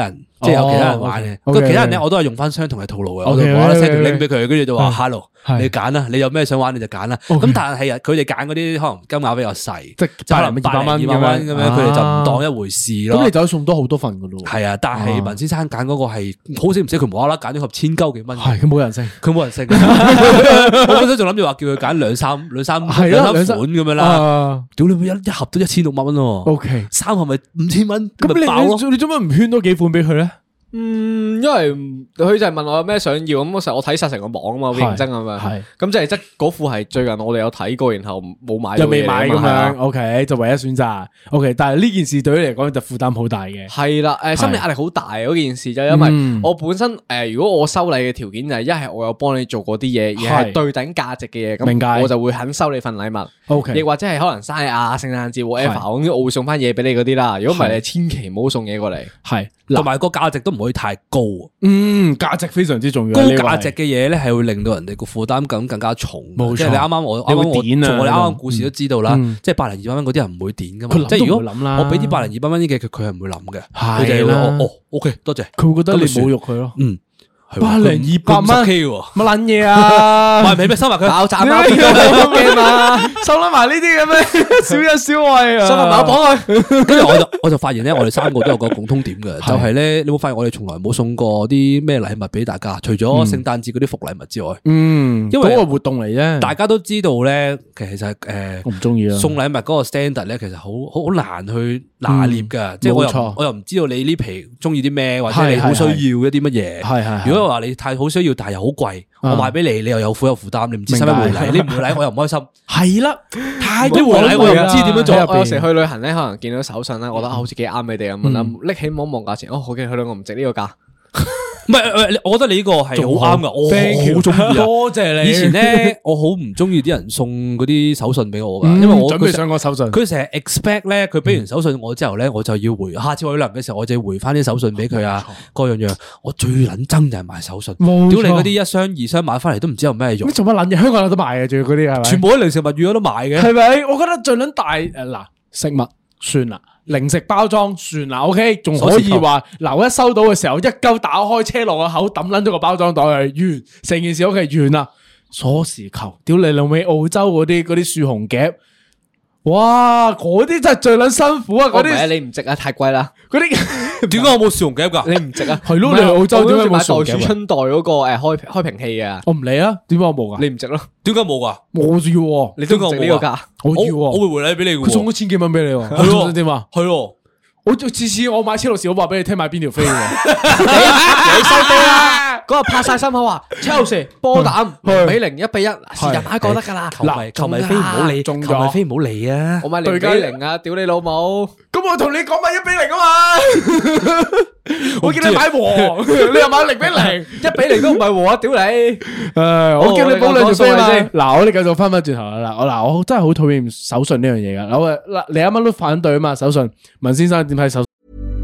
即係有其他人玩嘅。咁其他人咧，我都係用翻相同嘅套路嘅，我就無啦啦 send 條 link 俾佢，跟住就話 hello，你揀啦，你有咩想玩你就揀啦。咁但係佢哋揀嗰啲可能金額比較細，即係可能百零二百蚊咁樣，佢哋就唔當一回事咯。 咁你就送多好多份噶咯。 係啊，但係文先生揀嗰個係好死唔死，佢無啦啦揀咗盒千鳩幾蚊， 係佢冇人性， 佢冇人性。我本身仲諗住話叫佢揀兩三兩三兩三款咁樣啦，屌你一一盒都一千六百蚊喎。 O K，三盒咪五千蚊，咁咪爆咯。你做乜唔圈多幾款俾佢咧？ 嗯，因為佢就係問我有咩想要，咁我實我睇晒成個網啊嘛，好認真咁樣，咁即係即嗰副係最近我哋有睇過，然後冇買， 又未買咁樣 ，O K 就唯一選擇 O K， 但係呢件事對於你嚟講就負擔好大嘅， 係啦，誒心理壓力好大嗰件事就因為我本身誒如果我收禮嘅條件就係一係我有幫你做過啲嘢，而係對等價值嘅嘢，咁我就會肯收你份禮物 ，O K，亦或者係可能生日啊、聖誕節 whatever，咁我會送翻嘢俾你嗰啲啦。如果唔係，你千祈唔好送嘢過嚟， 係。 同埋個價值都唔可以太高， 嗯，價值非常之重要。 高價值嘅嘢咧，係會令到人哋個負擔感更加重。 冇錯， 即係你啱啱我啱啱我從我哋啱啱故事都知道啦，即係百零二百蚊嗰啲人唔會點噶嘛。即係如果我俾啲百零二百蚊啲嘅，佢佢係唔會諗嘅。佢就係會哦，OK，多謝。 佢會覺得你侮辱佢咯。嗯。百零二百蚊，乜撚嘢啊？買唔起咩？收埋佢，爆炸包邊個嘅嘛？收撚埋呢啲咁嘅小恩小惠啊！收埋埋綁佢。 跟住我就我就發現咧，我哋三個都有個共通點嘅，就係咧，你會發現我哋從來冇送過啲咩禮物俾大家，除咗聖誕節嗰啲福禮物之外。 嗯，因為嗰個活動嚟啫。 大家都知道咧，其實誒， 我唔中意啊。送禮物嗰個 standard 咧，其實好好好難去拿捏噶。即係我又我又唔知道你呢期中意啲咩，或者你好需要一啲乜嘢。係係。如果話你太好需要，但係又好貴，我賣俾你，你又有苦有負擔，你唔知使乜回禮，你唔回禮我又唔開心。係啦，太多回禮我又唔知點樣做。 我有時去旅行咧，可能見到手信咧，我覺得好似幾啱你哋咁樣，拎起望一望價錢，哦，好嘅，佢兩個唔值呢個價。 唔係，我覺得你呢個係好啱噶，我好中意。多謝你。以前咧，我好唔中意啲人送嗰啲手信俾我噶，因為我準備上個手信。 佢成日 expect 咧，佢俾完手信我之後咧，我就要回。下次我去旅行嘅時候，我就要回翻啲手信俾佢啊，各樣樣。我最撚憎就係買手信，屌你嗰啲一箱二箱買翻嚟都唔知有咩用。 你做乜撚嘢？香港有得賣嘅，仲要嗰啲係咪？ 全部喺零食物語有得賣嘅， 係咪？我覺得最撚大誒嗱，食物算啦。零食包裝算啦 ，OK， 仲可以話嗱，我一收到嘅時候，一鳩打開車落個口，抌捻咗個包裝袋去，完成件事 OK 完啦。鎖匙扣，屌你老味，澳洲嗰啲嗰啲樹熊夾，哇，嗰啲真係最捻辛苦啊！嗰啲你唔值啊，太貴啦。 嗰啲點解我冇樹熊夾噶？ 你唔值啊？ 係咯，你去澳洲點解買冇袋鼠春袋嗰個誒開開瓶器啊？ 我唔理啊，點解我冇噶？ 你唔值咯？ 點解冇噶？ 我要， 你都唔值呢個價， 我要， 我會回禮俾你。 佢送咗千幾蚊俾你， 係咯？ 點啊？ 係咯？ 我次次我買車路士，我話俾你聽買邊條飛嘅， 你收飛啦！嗰日拍晒心口話車路士波膽零比零一比一，是但買一個得噶啦。 嗱，球迷飛唔好理，球迷飛唔好理啊！ 我買零比零啊，屌你老母！ 咁我同你講買一比零啊嘛，我叫你買和，你又買零比零， 一比零都唔係和啊！屌你！誒， 我叫你補兩條飛嘛。嗱，我哋繼續翻翻轉頭啦。我嗱，我真係好討厭手信呢樣嘢噶。我嗱，你啱啱都反對啊嘛，手信。文先生點睇手？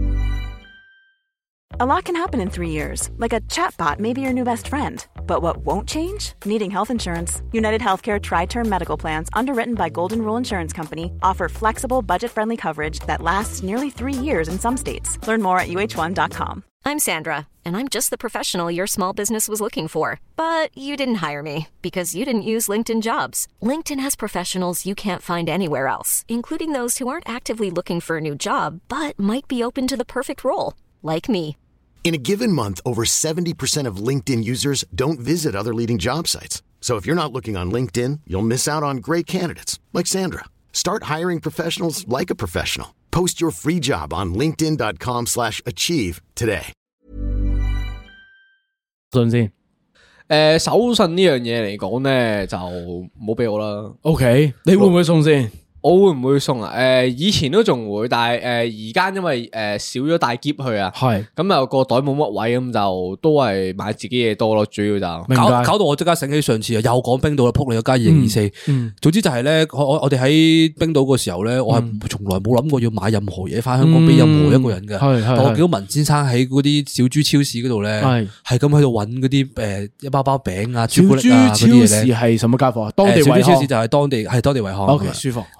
A lot can happen in three years, like a chatbot may be your new best friend. But what won't change? Needing health insurance. United Healthcare Tri-Term Medical Plans, underwritten by Golden Rule Insurance Company, offer flexible, budget-friendly coverage that lasts nearly three years in some states. Learn more at U H one dot com. I'm Sandra, and I'm just the professional your small business was looking for. But you didn't hire me, because you didn't use LinkedIn Jobs. LinkedIn has professionals you can't find anywhere else, including those who aren't actively looking for a new job, but might be open to the perfect role, like me. In a given month, over seventy percent of LinkedIn users don't visit other leading job sites. So if you're not looking on LinkedIn, you'll miss out on great candidates like Sandra. Start hiring professionals like a professional. Post your free job on linkedin dot com slash achieve today. 信先， 誒，手信呢樣嘢嚟講咧，就唔好俾我啦。 OK，你會唔會送先？ 我會唔會送啊？誒，以前都仲會，但係誒而家因為誒少咗帶篋去啊，係咁又個袋冇乜位，咁就都係買自己嘢多咯，主要就搞搞到我即刻醒起上次啊，又講冰島啦，撲你個街二零二四。總之就係咧，我我我哋喺冰島嗰時候咧，我係從來冇諗過要買任何嘢翻香港俾任何一個人嘅。但我見到文先生喺嗰啲小豬超市嗰度咧，係咁喺度揾嗰啲誒一包包餅啊、朱古力啊嗰啲嘢咧。 小豬超市係什麼家伙啊？當地小豬超市就係當地係當地惠康。 OK，舒服。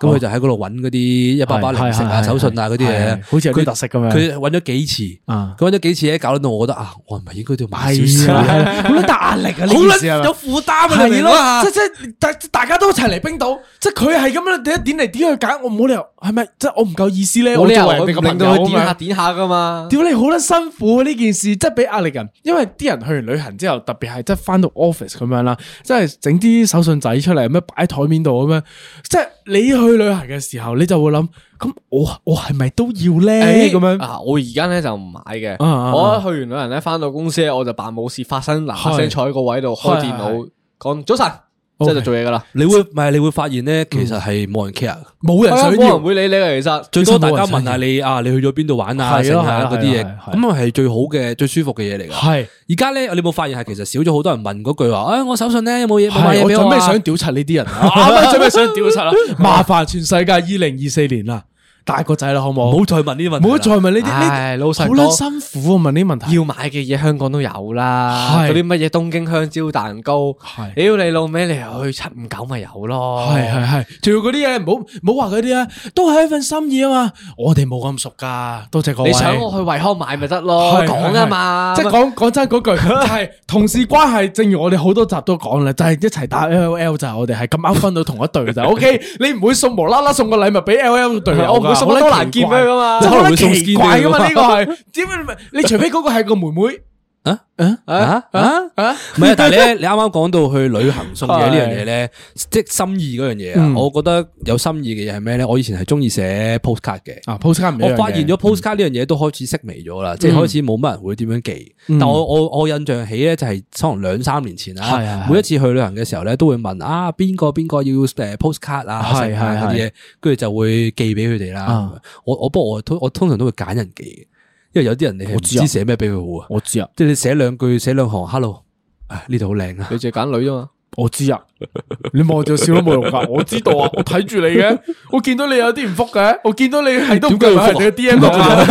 咁佢就喺嗰度揾嗰啲一包包零食啊、手信啊嗰啲嘢， 好似有啲特色咁樣。 佢揾咗幾次，佢揾咗幾次咧，搞到我覺得啊，我係咪應該都要買少少？ 好大壓力啊！呢件事有負擔啊！係咯，即即大大家都一齊嚟冰島，即係佢係咁樣點點嚟點去揀，我冇理由係咪？即係我唔夠意思咧，我作為人哋嘅朋友，令到佢點下點下噶嘛？屌你好撚辛苦呢件事，即係俾壓力人，因為啲人去完旅行之後，特別係即係翻到 office 咁樣啦，即係整啲手信仔出嚟，咁樣擺喺台面度咁樣，即係你去旅行嘅時候，你就會諗，咁我我係咪都要咧？咁樣啊，我而家咧就唔買嘅，我一去完旅行咧，翻到公司咧，我就扮冇事發生，嗱嗱聲坐喺個位度開電腦講早晨。即係就做嘢噶啦， 你會唔係你會發現咧，其實係冇人 care， 冇人想要， 冇人會理你嘅。其實最多大家問下你啊，你去咗邊度玩啊，剩下嗰啲嘢，咁啊係最好嘅、最舒服嘅嘢嚟噶。係而家咧，你冇發現係其實少咗好多人問嗰句話，誒，我手信咧有冇嘢買嘢俾我啊？ 我準備想屌柒呢啲人啊，準備想屌柒啦，麻煩全世界二零二四年啦。大個仔啦，好唔好？唔好再問呢啲問題，唔好再問呢啲。唉，老實講，好撚辛苦啊！問呢啲問題， 要買嘅嘢香港都有啦，嗰啲乜嘢東京香蕉蛋糕，屌你老味，你又去七五九咪有咯。 係係係，仲要嗰啲嘢，唔好唔好話嗰啲啊，都係一份心意啊嘛。我哋冇咁熟噶，多謝各位。 你想我去惠康買咪得咯？講啊嘛， 即係講講真嗰句，係同事關係。正如我哋好多集都講啦，就係一齊打 L O L，就係我哋係咁啱分到同一隊嘅就 O K。你唔會送無啦啦送個禮物俾 L O L 隊友噶。 送多難見咩噶嘛？ 好撚奇怪噶嘛？呢個係點解？你除非嗰個係個妹妹啊啊啊啊啊！ 唔係，但係咧，你啱啱講到去旅行送嘢呢樣嘢咧，即係心意嗰樣嘢啊！我覺得有心意嘅嘢係咩咧？我以前係中意寫 postcard 嘅啊 ，postcard 唔一樣嘅。我發現咗 postcard 呢樣嘢都開始式微咗啦，即係開始冇乜人會點樣寄。但我我我印象起咧，就係可能兩三年前啦，每一次去旅行嘅時候咧，都會問啊邊個邊個要誒 postcard 啊，係係嗰啲嘢，跟住就會寄俾佢哋啦。我我不過我我通常都會揀人寄嘅。因為有啲人你係唔知寫咩俾佢好啊，我知啊，即係你寫兩句寫兩行 hello， 呢度好靚啊， 你淨係揀女啫嘛， 我知啊，你望住笑都冇用噶，我知道啊，我睇住你嘅，我見到你有啲唔覆嘅，我見到你係都唔回人哋嘅 D M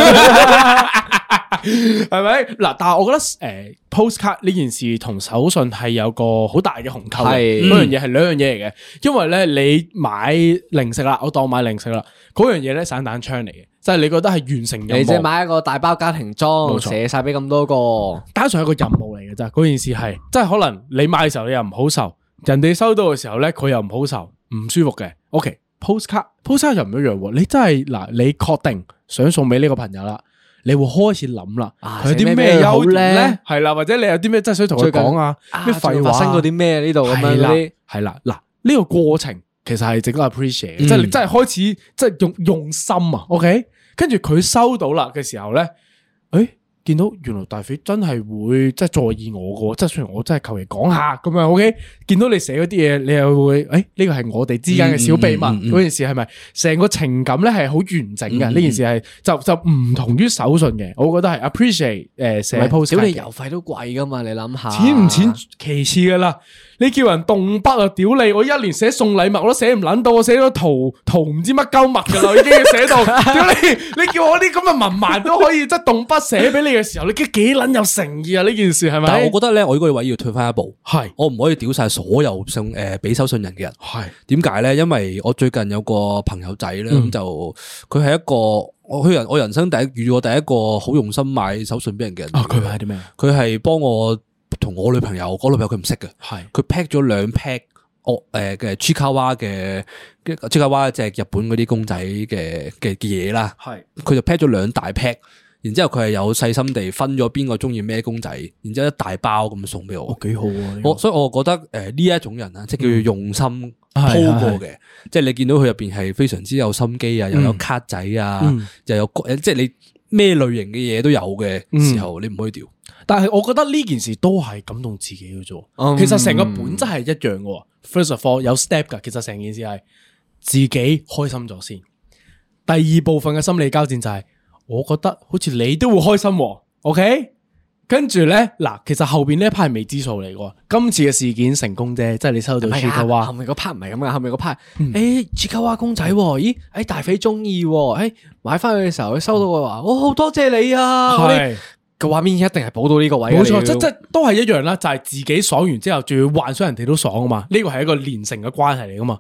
係咪嗱？但係我覺得誒、呃、postcard 呢件事同手信係有個好大嘅鴻溝，係嗰樣嘢係兩樣嘢嚟嘅。因為咧你買零食啦，我當買零食啦，嗰樣嘢咧散彈槍嚟嘅，即係你覺得係完成任務。 你即係買一個大包家庭裝，寫晒俾咁多個， 單純係一個任務嚟嘅啫。嗰件事係即係可能你買嘅時候你又唔好受，人哋收到嘅時候咧佢又唔好受，唔舒服嘅。OK postcard postcard 又唔一樣喎。你真係嗱，你確定想送俾呢個朋友啦。你會開始諗啦，佢有啲咩優點咧？係啦，或者你有啲咩真係想同佢講啊？咩廢話？發生過啲咩呢度咁樣啲？ 係啦，嗱呢個過程其實係值得 appreciate 嘅，即係你真係開始即係用用心啊。OK，跟住佢收到啦嘅時候咧，誒。見到原來大肥真係會即係在意我嘅，即係雖然我真係求其講下咁樣 ，OK？見到你寫嗰啲嘢，你又會誒呢個係我哋之間嘅小秘密，嗰、嗯嗯嗯、件事係咪成個情感咧係好完整嘅？呢、嗯嗯、件事係就就唔同於手信嘅，我覺得係 appreciate 誒寫 post。 小你郵費都貴噶嘛？你諗下， 錢唔錢其次噶啦。你叫人動筆啊！屌你！我一年寫送禮物我都寫唔捻到，我寫咗圖圖唔知乜鳩物噶啦，已經要寫到。屌你！你叫我啲咁嘅文盲都可以即係動筆寫俾你嘅時候，你幾幾捻有誠意啊？呢件事係咪？ 但係我覺得咧，我呢個位要退翻一步， 係是我唔可以屌晒所有送誒俾手信人嘅人。係點解咧？因為我最近有個朋友仔咧，咁、嗯、就佢係一個我佢人我人生第一遇我第一個好用心買手信俾人嘅人。 啊！佢買啲咩？ 佢係幫我。同我女朋友，我女朋友佢唔識嘅，係佢 pack 咗兩 pack，哦誒嘅 Chikawa 嘅 Chikawa 即係日本嗰啲公仔嘅嘅嘅嘢啦，係佢就 pack 咗兩大 pack，然之後佢係有細心地分咗邊個中意咩公仔，然之後一大包咁送俾我，幾好啊！我所以我覺得誒呢一種人啊，即係叫做用心鋪過嘅，即係你見到佢入邊係非常之有心機啊，又有卡仔啊，又有即係你咩類型嘅嘢都有嘅時候，你唔可以掉。 但係我覺得呢件事都係感動自己嘅啫，嗯、其實成個本質係一樣嘅。First of all 有 step 噶，其實成件事係自己開心咗先。第二部分嘅心理交戰就係、是，我覺得好似你都會開心，OK？ 跟住咧，嗱，其實後邊呢一 part 係未知數嚟嘅。今次嘅事件成功啫，即係你收到 Chikawa，後面嗰 part 唔係咁嘅，後面嗰 part，誒 Chikawa 公仔，咦，誒大肥中意，誒買翻去嘅時候，佢收到嘅話，我好多謝你啊，係。個畫面一定係補到呢個位，冇錯，即即都係一樣啦，就係、是、自己爽完之後，仲要幻想人哋都爽啊嘛，呢個係一個連成嘅關係嚟噶嘛。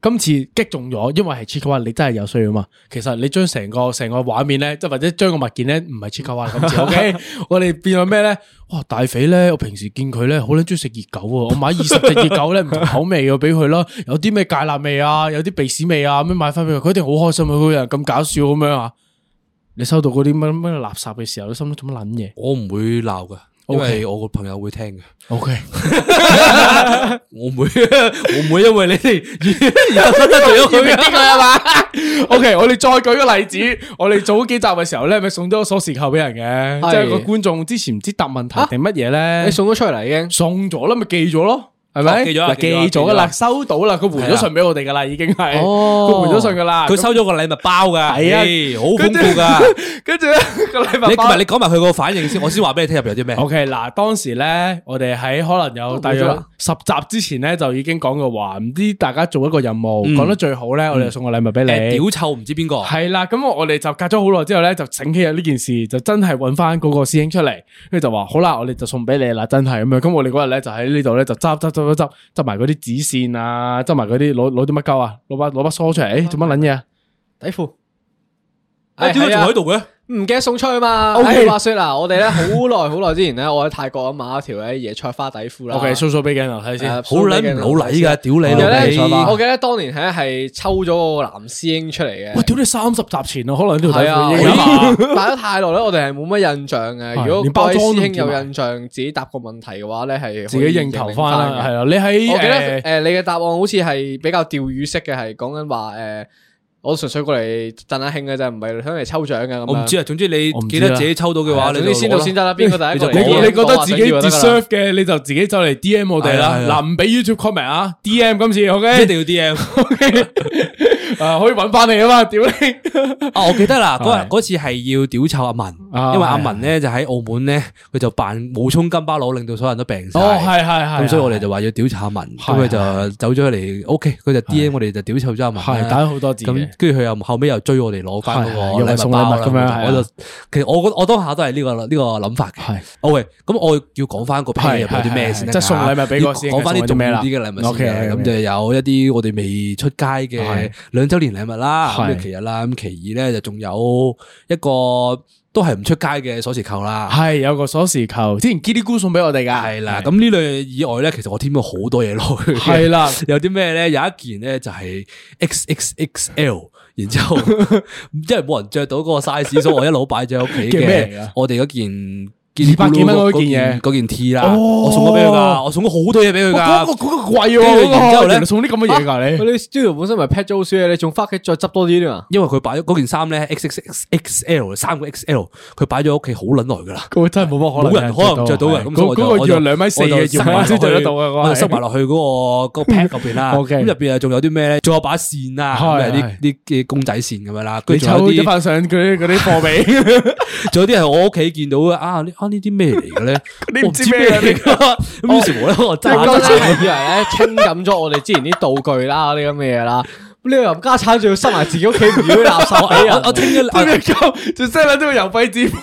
今次擊中咗，因為係 Chica 你真係有需要嘛。其實你將成個成個畫面咧，即係或者將個物件咧，唔係 Chica 今次 OK， 我哋變咗咩咧？哇！大肥咧，我平時見佢咧，好撚中意食熱狗喎，我買二十隻熱狗咧，唔同口味嘅俾佢啦，有啲咩芥辣味啊，有啲鼻屎味啊，咁樣買翻俾佢，佢一定好開心啊！佢個人咁搞笑咁樣啊！你收到嗰啲乜乜垃圾嘅時候，你心諗做乜撚嘢？ 我唔會鬧噶，因為我個朋友會聽嘅。 O K， 我唔會，我唔會因為你哋而得罪咗佢嘅係嘛 ？O K， 我哋再舉個例子，我哋早幾集嘅時候咧，咪送咗個鎖匙扣俾人嘅，即係個觀眾之前唔知答問題定乜嘢咧？ 你送咗出嚟已經送咗啦，咪寄咗咯。係咪？ 記咗， 記咗噶啦，收到啦，佢回咗信俾我哋噶啦，已經係，佢回咗信噶啦， 佢收咗個禮物包噶，係啊，好豐富噶。 跟住咧個禮物包， 你唔係你講埋佢個反應先，我先話俾你聽入邊有啲咩。 O K， 嗱，當時咧，我哋喺可能有大約十集之前咧，就已經講過話，唔知大家做一個任務，講得最好咧，我哋就送個禮物俾你。 屌臭唔知邊個？ 係啦，咁我哋就隔咗好耐之後咧，就醒起呢件事，就真係揾翻嗰個師兄出嚟，跟住就話好啦，我哋就送俾你啦，真係咁樣。咁我哋嗰日咧就喺呢度咧就執執執執執執埋嗰啲紙線啊，執埋嗰啲攞攞啲乜鳩啊，攞把攞把梳出嚟，做乜撚嘢啊？ 底褲， 哎，點解仲喺度嘅？ 唔記得送出去嘛。OK，話說嗱，我哋咧好耐好耐之前咧，我喺泰國買一條咧椰菜花底褲啦。 OK，show show 俾鏡頭睇先， 好撚唔老禮噶，屌你老味！ 我記得當年係係抽咗嗰個男師兄出嚟嘅。 喂，屌你三十集前啊，可能呢條底褲已經戴咗太耐咧，我哋係冇乜印象嘅。如果各位師兄有印象，自己答個問題嘅話咧，係自己認頭翻啦。係啊，你喺我記得誒，你嘅答案好似係比較釣魚式嘅，係講緊話誒。我純粹過嚟振下興嘅啫，唔係想嚟抽獎嘅咁樣。 我唔知啊，總之你記得自己抽到嘅話， 你先到先得啦。邊個第一個？ 你你覺得自己 deserve 嘅，你就自己走嚟 D M 我哋啦。嗱，唔俾 YouTube comment 啊 ，D M 今次 OK， 一定要 D M。 啊，可以揾翻你啊嘛，屌你！ 啊，我記得啦，嗰日嗰次係要屌臭阿文，因為阿文咧就喺澳門咧，佢就扮冒充金巴佬，令到所有人都病晒。 哦，係係係。 咁所以我哋就話要屌臭阿文，咁佢就走咗嚟 OK，佢就 D M 我哋就屌臭咗阿文， 係打咗好多字。 跟住佢又後尾又追我哋攞翻嗰個禮物包咁樣， 我就其實我我我當下都係呢個呢個諗法嘅。係，OK，咁我要講翻個批入有啲咩先， 即係送禮物俾個先， 講翻啲重要啲嘅禮物先。咁就有一啲我哋未出街嘅兩周年禮物啦，咁其一啦，咁其二咧就仲有一個都係唔出街嘅鎖匙扣啦。 係有個鎖匙扣，之前 Kitty 姑送俾我哋噶。 係啦，咁呢類以外咧，其實我添咗好多嘢落去。 係啦， 有啲咩咧？有一件咧就係 X X X L。然之後，因為冇人着到嗰個 size，所以我一路擺咗喺屋企嘅。我哋嗰件二百幾蚊嗰件嘢， 嗰件 T 啦，我送咗俾佢噶，我送咗好多嘢俾佢噶。 嗰個嗰個貴喎， 然之後咧送啲咁嘅嘢噶你。 你 studio 本身咪 pack 咗好少嘢，你仲翻屋企再執多啲嘛？ 因為佢擺咗嗰件衫咧 X X X L 三個 X L， 佢擺咗屋企好撚耐噶啦。 佢真係冇乜可能， 冇人可能着到嘅。咁嗰嗰個要兩米四嘅要先着得到嘅， 我就塞埋落去嗰個嗰個 pack 入邊啦。咁入邊啊仲有啲咩咧？仲有把線啦，係啲啲嘅公仔線咁樣啦。 你抽咗翻上嗰啲嗰啲貨尾， 仲有啲係我屋企見到嘅啊！呢啊呢啲咩嚟嘅咧？ 你唔知咩嚟噶？ 咁於是乎咧，我真係當時係以為咧清飲咗我哋之前啲道具啦，啲咁嘅嘢啦。呢個冚家鏟仲要塞埋自己屋企唔要啲垃圾俾人。 我清咗， 真係夠，仲塞埋啲郵費支付。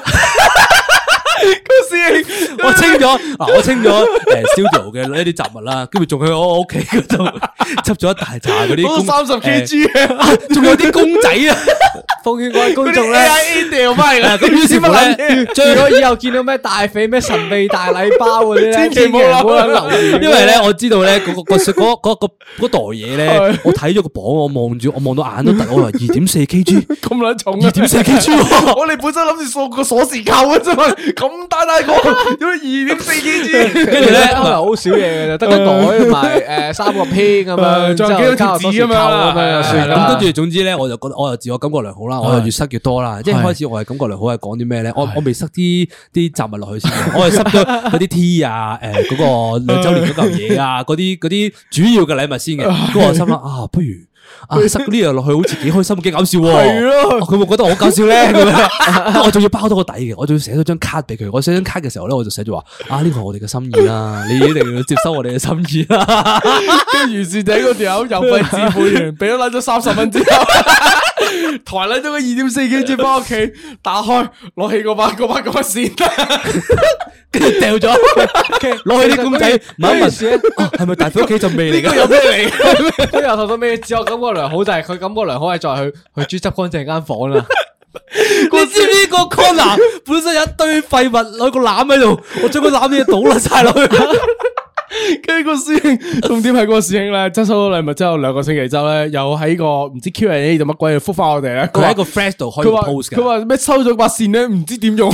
嗰時我清咗，嗱我清咗誒 studio 嘅一啲雜物啦，跟住仲去我屋企嗰度執咗一大扎嗰啲三十 K G 嘅， 仲有啲公仔啊！ 奉勸各位觀眾咧掉翻嚟， 咁於是乎咧，如果以後見到咩大肥咩神秘大禮包嗰啲咧， 千祈唔好留意， 因為咧我知道咧嗰個個嗰嗰個嗰袋嘢咧，我睇咗個磅，我望住我望到眼都突，我話二點四 K G 咁撚重， 二點四 K G， 我哋本身諗住送個鎖匙扣嘅啫嘛，咁大大個，點解二點四 K G？ 跟住咧好少嘢嘅，得個袋同埋誒三個 pin 咁樣， 仲有幾多條紙咁樣咁樣就算啦。 咁跟住總之咧，我就覺得我又自我感覺良好啦，我又越塞越多啦。即係開始我係感覺良好係講啲咩咧？我我未塞啲啲雜物落去先，我係塞咗嗰啲 T 啊，誒嗰個兩週年嗰嚿嘢啊，嗰啲嗰啲主要嘅禮物先嘅。咁我心諗啊，不如。啊！塞呢樣落去好似幾開心，幾搞笑喎。係咯，佢會覺得我好搞笑咧。咁樣，我仲要包多個底嘅，我仲要寫咗張卡俾佢。我寫張卡嘅時候咧，我就寫住話：啊，呢個係我哋嘅心意啦，你一定要接收我哋嘅心意啦。 跟住如是者嗰條友郵費支付完，俾咗甩咗三十蚊之後，抬甩咗個二點四 K G 翻屋企，打開攞起嗰把嗰把嗰把線。 跟住掉咗，攞起啲公仔問一問，係咪大飛屋企陣味嚟㗎？ 有咩嚟？佢由頭到尾自我感覺良好，就係佢感覺良好係在去去豬執乾淨間房啦。 你知唔知個 corner 本身有一堆廢物，攞個籃喺度，我將個籃啲嘢倒甩晒落去。 跟住個師兄，重點係嗰個師兄咧，執收咗禮物之後兩個星期之後咧，又喺個唔知 Q and A 定乜鬼嚟覆翻我哋咧。 佢喺個 Flash 度開個 post 嘅。 佢話咩收咗把線咧，唔知點用。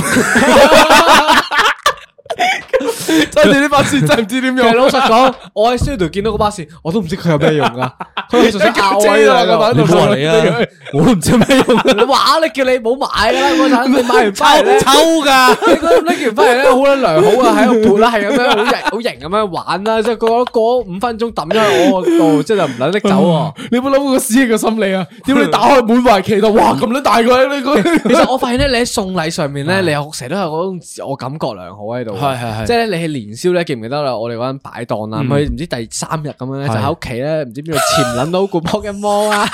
真係呢把線真係唔知點用。 老實講，我喺 studio 見到嗰把線，我都唔知佢有咩用噶。佢純粹教威啦， 你冇話你啊，我都唔知有咩用。 你話你叫你唔好買噶啦，嗰陣你買完翻嚟咧抽噶， 你嗰拎完翻嚟咧好撚良好啊，喺度撥啦，係咁樣好型好型咁樣玩啦，即係過過五分鐘抌咗喺我度，即係就唔撚拎走。 你有冇諗過個師兄嘅心理啊？點你打開滿懷期待，哇咁撚大個你個。 其實我發現咧，你喺送禮上面咧，你有成日都有嗰種自我感覺良好喺度。 係係係， 即係咧，你係年宵咧，記唔記得啦？我哋嗰陣擺檔啦，佢唔知第三日咁樣咧，就喺屋企咧，唔知邊度潛撚到個 Pokemon 啊！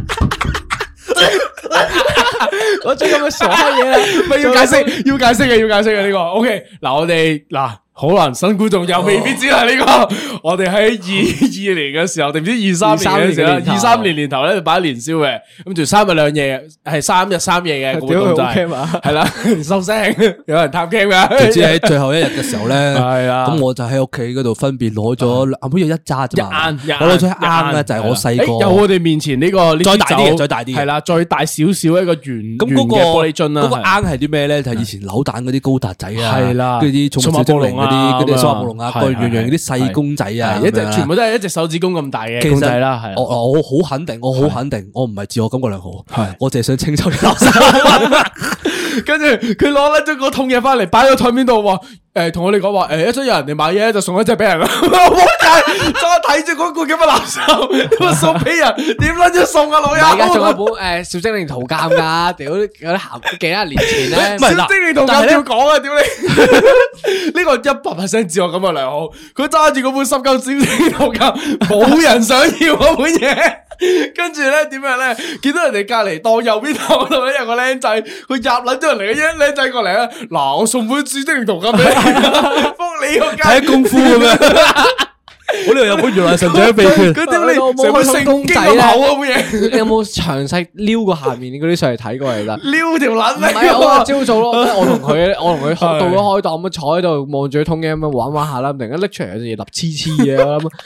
我最咁嘅傻閪嘢啦， 咪要解釋，要解釋嘅，要解釋嘅呢個。OK，嗱我哋嗱。可能新觀眾又未必知啦呢個，我哋喺二二年嘅時候，定唔知二三年嘅時候，二三年年頭咧就擺年宵嘅，咁就三日兩夜，係三日三夜嘅活動就係，係啦，收聲，有人探 cam 噶， 總之喺最後一日嘅時候咧， 係啦， 咁我就喺屋企嗰度分別攞咗，好似一紮啫嘛，我攞咗一罌咧，就係我細個， 有我哋面前呢個再大啲嘅，再大啲嘅， 係啦，再大少少一個圓咁嗰個玻璃樽啦， 嗰個罌係啲咩咧？就係以前扭蛋嗰啲高達仔啊， 係啦， 跟住啲寵物小精靈嗰啲嗰啲數碼暴龍啊，各樣樣嗰啲細公仔啊， 一隻全部都係一隻手指公咁大嘅公仔啦，係。 我我好肯定，我好肯定，我唔係自我感覺良好，係我淨係想清走啲垃圾。 跟住佢攞甩咗個桶嘢翻嚟，擺喺台面度話。誒，同我哋講話，誒，一陣有人哋買嘢就送一隻俾人啦。我再睇住嗰個咁嘅垃圾，咁送俾人，點撚咗送啊老友？ 而家仲有本誒小精靈圖鑑噶，屌嗰啲鹹幾廿年前咧， 小精靈圖鑑要講啊，屌你！呢個一百 percent 自我感覺良好，佢揸住嗰本十九小精靈圖鑑，冇人想要嗰本嘢。跟住咧點樣咧？見到人哋隔籬檔右邊檔度咧有個僆仔，佢入撚咗人嚟嘅啫，僆仔過嚟啊！嗱，我送本小精靈圖鑑俾你。幫你個街睇功夫咁樣，我呢度有本原來神掌秘訣。 佢點你成本聖經咁厚啊本嘢？ 你有冇詳細撩過下面嗰啲上嚟睇過嚟啦？ 撩條撚咩？ 唔係我朝早咯，我同佢，我同佢到咗開檔咁坐喺度望住通嘅咁樣玩玩下啦，突然間拎出嚟有隻嘢立黐黐嘅，我諗。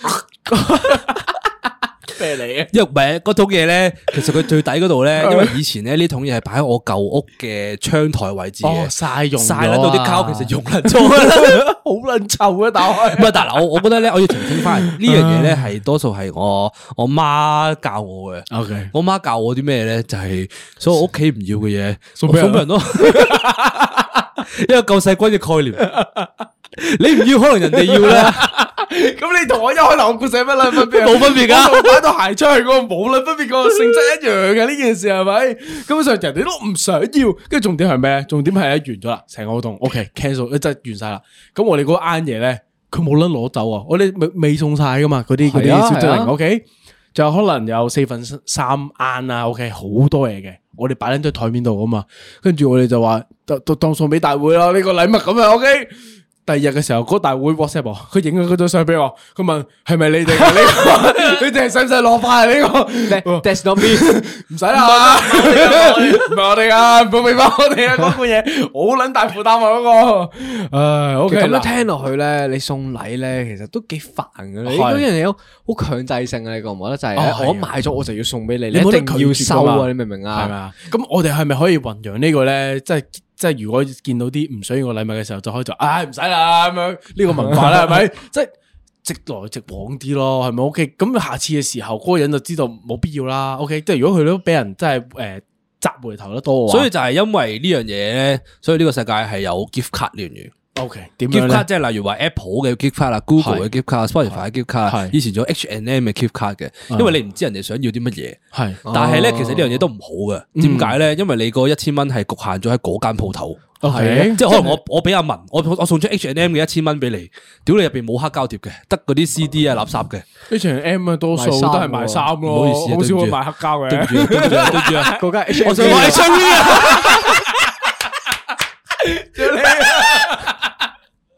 咩嚟嘅？ 因為唔係嗰桶嘢咧，其實佢最底嗰度咧，因為以前咧呢桶嘢係擺喺我舊屋嘅窗台位置嘅， 晒用晒喺度啲膠，其實用撚咗啦， 好撚臭啊！打開唔係，但係我我覺得咧，我要澄清翻呢樣嘢咧，係多數係我我媽教我嘅。 OK， 我媽教我啲咩咧，就係所有屋企唔要嘅嘢送俾人咯，一個救世軍嘅概念。你唔要，可能人哋要咧。 咁你同我一開頭故事有乜撚分別？ 冇分別噶， 我擺到鞋出去嗰個冇撚分別，個性質一樣嘅呢件事係咪？根本上人哋都唔想要，跟住重點係咩？重點係咧完咗啦，成個活動 OK cancel，真係完晒啦。咁我哋嗰啱嘢咧，佢冇撚攞走啊！我哋未未送晒噶嘛，嗰啲嗰啲小精靈 OK，就可能有四分三啱啊 OK，好多嘢嘅，我哋擺喺張台面度噶嘛，跟住我哋就話當當送俾大會啦，呢個禮物咁樣 OK。第二日嘅時候，嗰大會 WhatsApp 我，佢影咗嗰張相俾我，佢問係咪你哋嘅呢個？你哋使唔使攞翻呢個 ？That's not me， 唔使啦，唔係我哋噶，唔好俾翻我哋啊！嗰罐嘢好撚大負擔啊！嗰個，唉，OK。 咁樣聽落去咧，你送禮咧，其實都幾煩嘅。你嗰樣嘢好強制性啊！你覺唔覺得？就係我買咗我就要送俾你，你一定要收啊！你明唔明啊？ 係咪啊？咁我哋係咪可以弘揚呢個咧？即係。即係如果見到啲唔想要個禮物嘅時候，就可以就唉唔使啦咁樣呢個文化啦，係咪？即係直來直往啲咯，係咪 ？OK，咁下次嘅時候，嗰、那個人就知道冇必要啦。OK，即係如果佢都俾人真係誒砸回頭得多嘅話， 所以就係因為呢樣嘢咧，所以呢個世界係有 gift card 呢樣嘢。 O K，點樣咧 gift card 即係例如話 Apple 嘅 gift card 啦 ，Google 嘅 gift card，Spotify 嘅 gift card，以前仲有 H and M 嘅 gift card 嘅，因為你唔知人哋想要啲乜嘢，係，但係咧其實呢樣嘢都唔好嘅，點解咧？因為你個一千蚊係局限咗喺嗰間鋪頭，係，即係可能我我俾阿文，我我送出 H and M 嘅一千蚊俾你，屌你入邊冇黑膠碟嘅，得嗰啲 C D 啊垃圾嘅 ，H and M 啊多數都係賣衫咯， 唔好意思， 好少會賣黑膠嘅，對唔住， 對唔住，對唔住啊， 嗰間 H and M， 我想買 H and M 啊。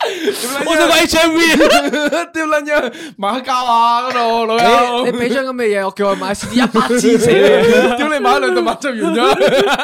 我想個 H M V， 屌撚樣馬交啊嗰度老友， 你你俾張咁嘅嘢，我叫我買 C D 一百支死你， 屌你買兩對襪就完咗。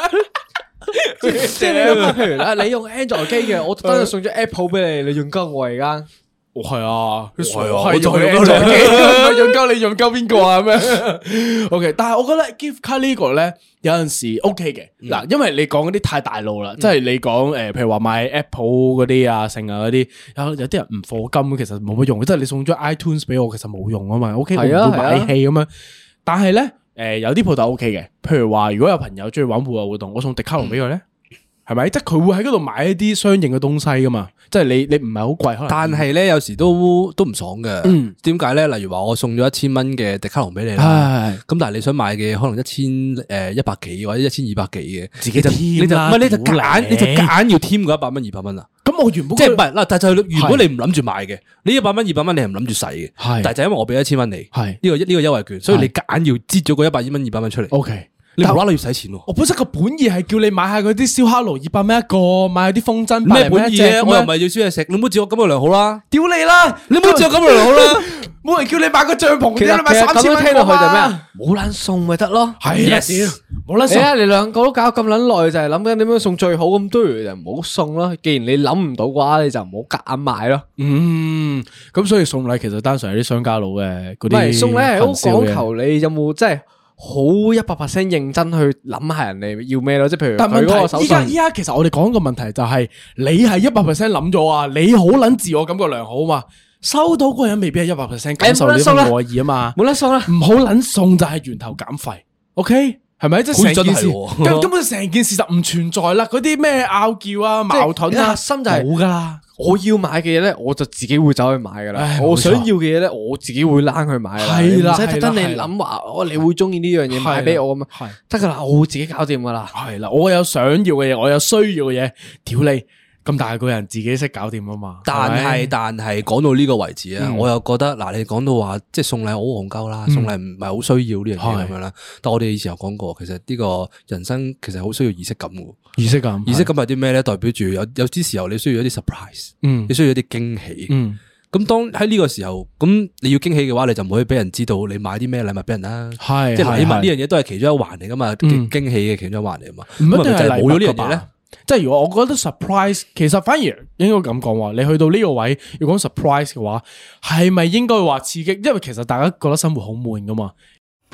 譬如啦，你用 Android 機嘅，我特登送咗 Apple 俾你，你用鳩我而家。 哦，係啊，係啊， 我就用用咗你用鳩你用鳩邊個啊咁樣？OK，但係我覺得 gift card 呢個咧有陣時 OK 嘅嗱，因為你講嗰啲太大路啦，即係你講誒，譬如話買 Apple 嗰啲啊，剩啊嗰啲，有有啲人唔課金，其實冇乜用，即係你送咗 iTunes 俾我，其實冇用啊嘛。OK，我唔會買戲咁樣，但係咧誒有啲鋪頭 OK 嘅，譬如話如果有朋友中意玩戶外活動，我送迪卡龍俾佢咧。係咪？即係佢會喺嗰度買一啲相應嘅東西噶嘛？即係你你唔係好貴，可能。 但係咧有時都都唔爽嘅。嗯，點解咧？例如話我送咗一千蚊嘅迪卡龍俾你啦，咁但係你想買嘅可能一千誒一百幾或者一千二百幾嘅， 自己就你就唔係你就揀，你就揀要添嗰一百蚊二百蚊啊。 咁我原本即係唔係嗱，但係如果你唔諗住買嘅，呢一百蚊二百蚊你係唔諗住使嘅，但係就因為我俾一千蚊你，係呢個呢個優惠券，所以你揀要擠咗嗰一百蚊二百蚊出嚟。 O K。 你無啦啦要使錢喎！ 我本身個本意係叫你買下嗰啲燒烤爐二百蚊一個，買下啲風箏咩本意啊？我又唔係要燒嘢食，你唔好自我感覺良好啦！ 屌你啦！你唔好自我感覺良好啦！冇人叫你買個帳篷， 其實你買三千蚊聽落去就咩啊？冇撚送咪得咯！ 係啊，屌冇撚送！ 你兩個都搞咁撚耐，就係諗緊點樣送最好咁，不如就唔好送咯。既然你諗唔到嘅話，你就唔好夾硬買咯。 嗯，咁所以送禮其實單純係啲商家佬嘅嗰啲。唔係送禮係好講求你有冇即係。好一百 percent 認真去諗下人哋要咩咯，即係譬如。但係問題依家依家其實我哋講個問題就係你係一百 percent 諗咗啊，你好撚自我感覺良好啊嘛，收到嗰個人未必係一百 percent 感受呢份愛意啊嘛， 冇得送啦， 唔好撚送就係源頭減廢 ，OK 係咪？即係成件事根根本成件事就唔存在啦，嗰啲咩拗撬啊、矛盾啊， 核心就係冇噶啦。 我要買嘅嘢咧，我就自己會走去買噶啦。我想要嘅嘢咧，我自己會躝去買啦。係啦，唔使特登你諗話，哦，你會中意呢樣嘢買俾我咁啊？得噶啦，我會自己搞掂噶啦。 係啦，我有想要嘅嘢，我有需要嘅嘢，屌你咁大個人自己識搞掂啊嘛。 但係但係講到呢個位置啊，我又覺得嗱，你講到話即係送禮好戇鳩啦，送禮唔係好需要呢樣嘢咁樣啦。但我哋以前有講過，其實呢個人生其實好需要儀式感嘅。 儀式感， 儀式感係啲咩咧？代表住有有啲時候你需要一啲 surprise，嗯，你需要一啲驚喜，嗯。咁當喺呢個時候，咁你要驚喜嘅話，你就唔可以俾人知道你買啲咩禮物俾人啦。係，即係禮物呢樣嘢都係其中一環嚟噶嘛，驚喜嘅其中一環嚟噶嘛。唔一定係冇咗呢樣嘢咧。 即係如果我覺得 surprise， 其實反而應該咁講話，你去到呢個位要講 surprise 嘅話，係咪應該話刺激？因為其實大家覺得生活好悶噶嘛。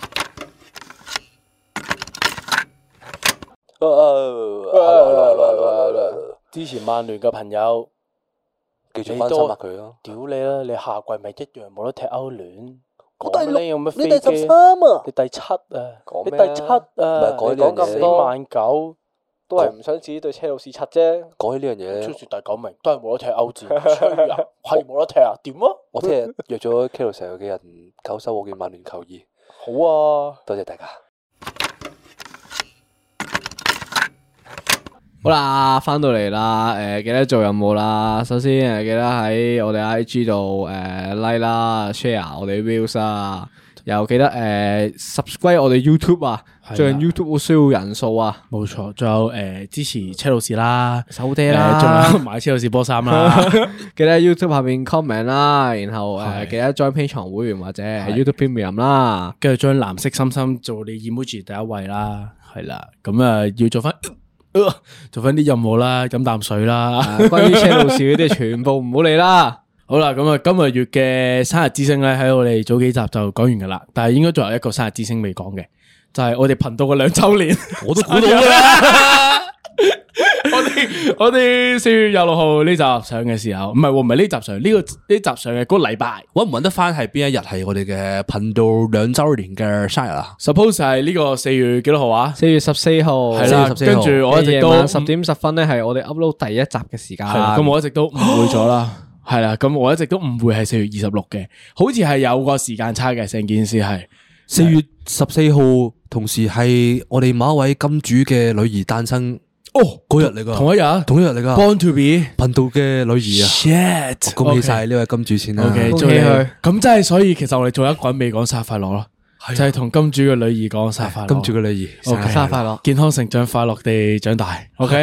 支持曼聯嘅朋友，繼續關心下佢咯。屌你啦！你下季咪一樣冇得踢歐聯。講你有乜飛機？你第十三啊！你第七啊！你第七啊！你講咁多萬九，都係唔想自己對車路士柒啫。講起呢樣嘢咧，出住第九名都係冇得踢歐戰，吹啊！係冇得踢啊？點啊？我聽日約咗 K 路士嘅人購收我件曼聯球衣。好啊！多謝大家。 好啦，翻到嚟啦，誒、呃，記得做任務啦。首先誒，記得喺我哋 I G 度誒 like 啦 ，share 我哋 views 啦，又記得誒、呃、subscribe 我哋 YouTube 啊，最近 YouTube 好需要人數啊。 冇錯，仲有誒、呃、支持車路士啦， 手爹啦，仲、 呃、有買車路士波衫啦。 記得喺 YouTube 下面 comment 啦，然後誒、呃、記得 join Patreon 會員或者 YouTube Premium 啦， 跟住將藍色心心做你 emoji 第一位啦，係啦，咁啊要做翻。做翻啲任務啦，飲啖水啦。 關於車路士嗰啲全部唔好理啦。 好啦，咁啊，今個月嘅生日之星咧，喺我哋早幾集就講完噶啦，但係應該仲有一個生日之星未講嘅，就係、是、我哋頻道嘅兩周年。我都估到啦。我哋我哋四月廿六號呢集上嘅時候，唔係唔係呢集上呢、這個呢集上嘅嗰個禮拜， 搵唔搵得翻係邊一日係我哋嘅頻道兩周年嘅生日啊 ？Suppose 係呢個四月幾多號啊？ 四月十四號係啦，跟住我一直都十點十分咧，係我哋 upload 第一集嘅時間。 咁我一直都誤會咗啦，係啦，咁我一直都誤會係四月二十六嘅，好似係有個時間差嘅，成件事係四月十四號，同時係我哋某一位金主嘅女兒誕生。哦，嗰日嚟噶， 同一日， 同一日嚟噶 ，Born to be 頻道嘅女兒啊 ，shit， 恭喜晒呢位金主先啦， 恭喜佢。咁即係所以，其實我哋仲有一個人未講生日快樂咯，就係同金主嘅女兒講生日快樂。 金主嘅女兒， 生日快樂， 健康成長，快樂地長大。OK，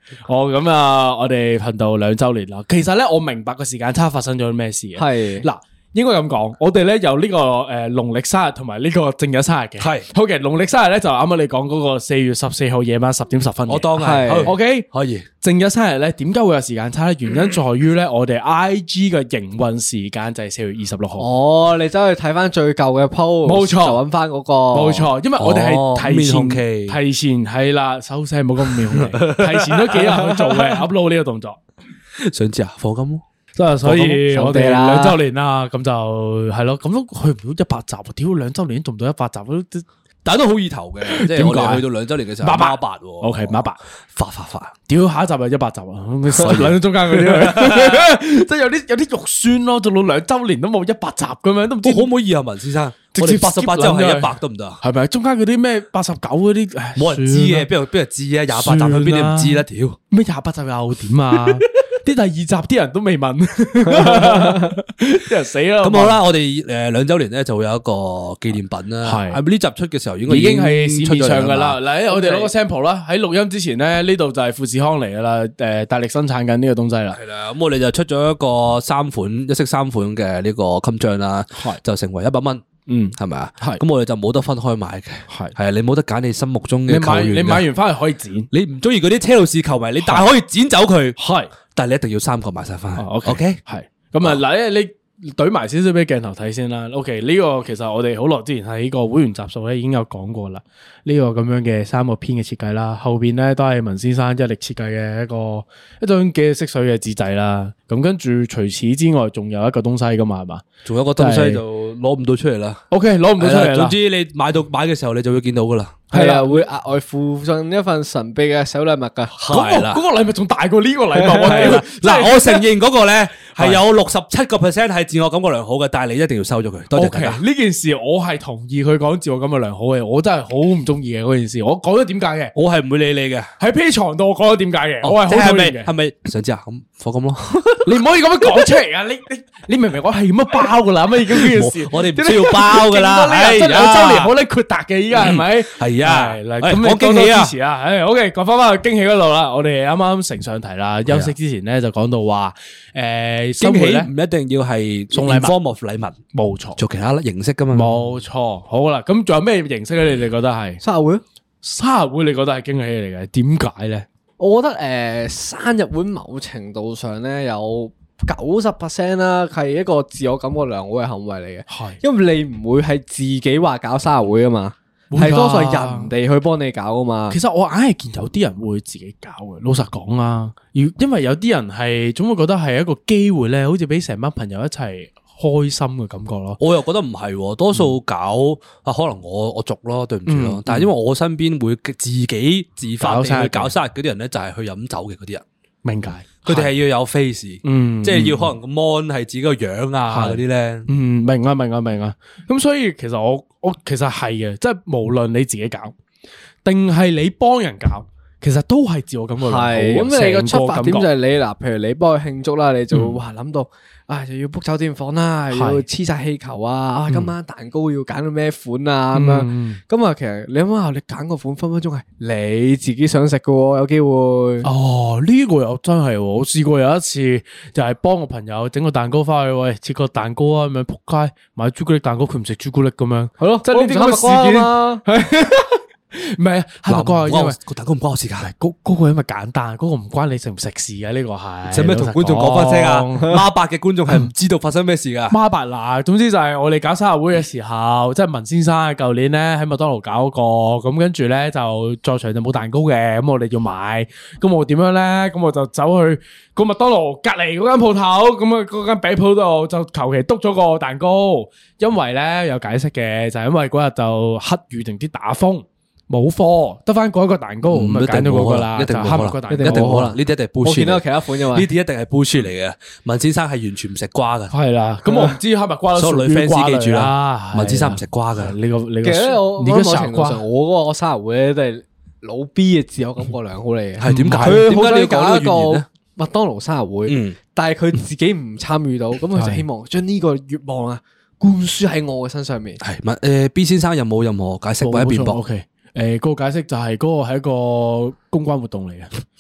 哦，咁啊，我哋頻道兩周年啦。其實咧，我明白個時間差發生咗咩事嘅。 係嗱。應該咁講，我哋咧有呢個誒農曆生日同埋呢個正日生日嘅。係，OK，農曆生日咧就啱啱你講嗰個四月十四號夜晚十點十分。我當係，OK，可以。正日生日咧，點解會有時間差咧？原因在於咧，我哋 I G 嘅營運時間就係四月二十六號。哦， 你走去睇翻最舊嘅 post， 冇錯，就揾翻嗰個。 冇錯，因為我哋係提前，提前係啦，收聲冇咁面紅期，提前咗幾日去做嘅 upload 呢個動作。 想知啊？課金咯。 所以我哋兩周年啦，咁就係咯，咁都去唔到一百集，屌兩周年做唔到一百集， 但係都好意頭嘅，即係我哋去到兩周年嘅時候，孖八 ，OK，孖八， 發發發， 屌下一集係一百集啊，兩中間嗰啲，即係有啲有啲肉酸咯，做到兩周年都冇一百集咁樣，都唔知可唔可以啊，文先生，直接八十八之後係一百得唔得啊？係咪？中間嗰啲咩八十九嗰啲， 冇人知嘅，邊度邊度知啊？廿八集去邊啲唔知啦，屌咩廿八集又點啊？啲第二集啲人都未問，啲人死啦！ 咁好啦，我哋誒兩周年咧就會有一個紀念品啦。係係咪呢集出嘅時候應該已經係市面上噶啦？嚟，我哋攞個 sample 啦。喺錄音之前咧，呢度就係富士康嚟噶啦。誒，大力生產緊呢個東西啦。係啦， 咁我哋就出咗一個三款一式三款嘅呢個襟章啦，就成為一百蚊。嗯，係咪啊？係。咁我哋就冇得分開買嘅。係係啊，你冇得揀你心目中嘅球員。 你買完翻去可以剪。 你唔中意嗰啲車路士球迷，你但係可以剪走佢。係。但係你一定要三個買晒翻去。O K，係咁啊！嗱，你懟埋少少俾鏡頭睇先啦。O K，呢個其實我哋好耐之前喺個會員集數咧已經有講過啦。呢個咁樣嘅三個篇嘅設計啦，後邊咧都係文先生一力設計嘅一個一張嘅色水嘅紙仔啦。咁跟住除此之外，仲有一個東西噶嘛，係嘛？ 仲有一個東西就攞唔到出嚟啦。 O K，攞唔到出嚟啦。總之你買到買嘅時候，你就會見到噶啦。 係啊，會額外附上一份神秘嘅小禮物噶。 係啦，嗰個禮物仲大過呢個禮物。我嗱，我承認嗰個咧係有六十七個 percent 係自我感覺良好嘅，但係你一定要收咗佢。多謝大家。 呢件事我係同意佢講自我感覺良好嘅，我真係好唔中意嘅嗰件事。我講咗點解嘅， 我係唔會理你嘅。 喺 P 床度我講咗點解嘅，我係好討厭嘅。 係咪想知啊？咁火咁咯， 你唔可以咁樣講出嚟啊！你你你明唔明？我係咁樣包噶啦，咁已經呢件事， 我哋唔需要包噶啦。 係兩周年好叻豁達嘅，依家係咪？ 係啊， 咁我驚喜啊！支持啊！誒，OK，講翻翻去驚喜嗰度啦。我哋啱啱承上題啦，休息之前咧就講到話，誒，驚喜唔一定要係送禮物 ，form of 禮物， 冇錯， 做其他形式噶嘛。 冇錯，好啦，咁仲有咩形式咧？你哋覺得係生日會？ 生日會你覺得係驚喜嚟嘅？點解咧？ 我覺得誒，生日會某程度上咧有九十 percent 啦，係一個自我感覺良好嘅行為嚟嘅。係，因為你唔會係自己話搞生日會啊嘛。係多數係人哋去幫你搞啊嘛。 其實我硬係見有啲人會自己搞嘅。老實講啊，要因為有啲人係總會覺得係一個機會咧，好似俾成班朋友一齊開心嘅感覺咯。 我又覺得唔係，多數搞、嗯、啊，可能我我俗咯，對唔住咯。嗯、但係因為我身邊會自己自發地去搞生日嗰啲人咧，就係去飲酒嘅嗰啲人。 明解， 佢哋係要有 face，嗯，即係要可能個 mon 係自己個樣啊嗰啲咧， 嗯，明啊明啊明啊，咁所以其實我我其實係嘅，即係無論你自己搞定係你幫人搞，其實都係自我感覺良好。 咁你個出發點就係你嗱，譬如你幫佢慶祝啦，你就會哇諗到。啊！又要 book 酒店房啦，又要黐晒氣球啊！啊，今晚蛋糕要揀到咩款啊？咁樣咁啊，其實你諗下，你揀個款分分鐘係你自己想食嘅，有機會。 哦，呢個又真係，我試過有一次就係幫個朋友整個蛋糕翻去，喂，切個蛋糕啊，咁樣仆街買朱古力蛋糕，佢唔食朱古力咁樣，係咯，即係呢啲咁嘅事件啊。唔係啊，係咪關因為個蛋糕唔關我事噶， 嗰嗰個因為簡單，嗰個唔關你食唔食事啊，呢個係。 使咩同觀眾講翻聲啊？孖八嘅觀眾係唔知道發生咩事噶。 孖八嗱，總之就係我哋搞生日會嘅時候，即係文先生舊年咧喺麥當勞搞個，咁跟住咧就在場就冇蛋糕嘅，咁我哋要買，咁我點樣咧？咁我就走去個麥當勞隔籬嗰間鋪頭，咁啊嗰間餅鋪度就求其篤咗個蛋糕，因為咧有解釋嘅，就係因為嗰日就黑雨定啲打風。冇貨，得翻嗰一個蛋糕，咁就揀咗嗰個啦， 一定冇可能，一定冇可能，呢啲一定係 bullshit。我見到其他款啫嘛，呢啲一定係 bullshit嚟嘅。文先生係完全唔食瓜噶， 係啦。咁我唔知黑蜜瓜， 所有女 fans 記住啦，文先生唔食瓜噶。 你個你個， 其實我某程度上，我嗰個生日會咧都係老 B 嘅自我感覺良好嚟嘅。 係點解？ 佢點解你要搞一個麥當勞生日會？但係佢自己唔參與到，咁佢就希望將呢個願望啊灌輸喺我嘅身上面。 係，誒 B 先生有冇任何解釋或者辯駁？ 誒，個解釋就係嗰個係一個公關活動嚟嘅，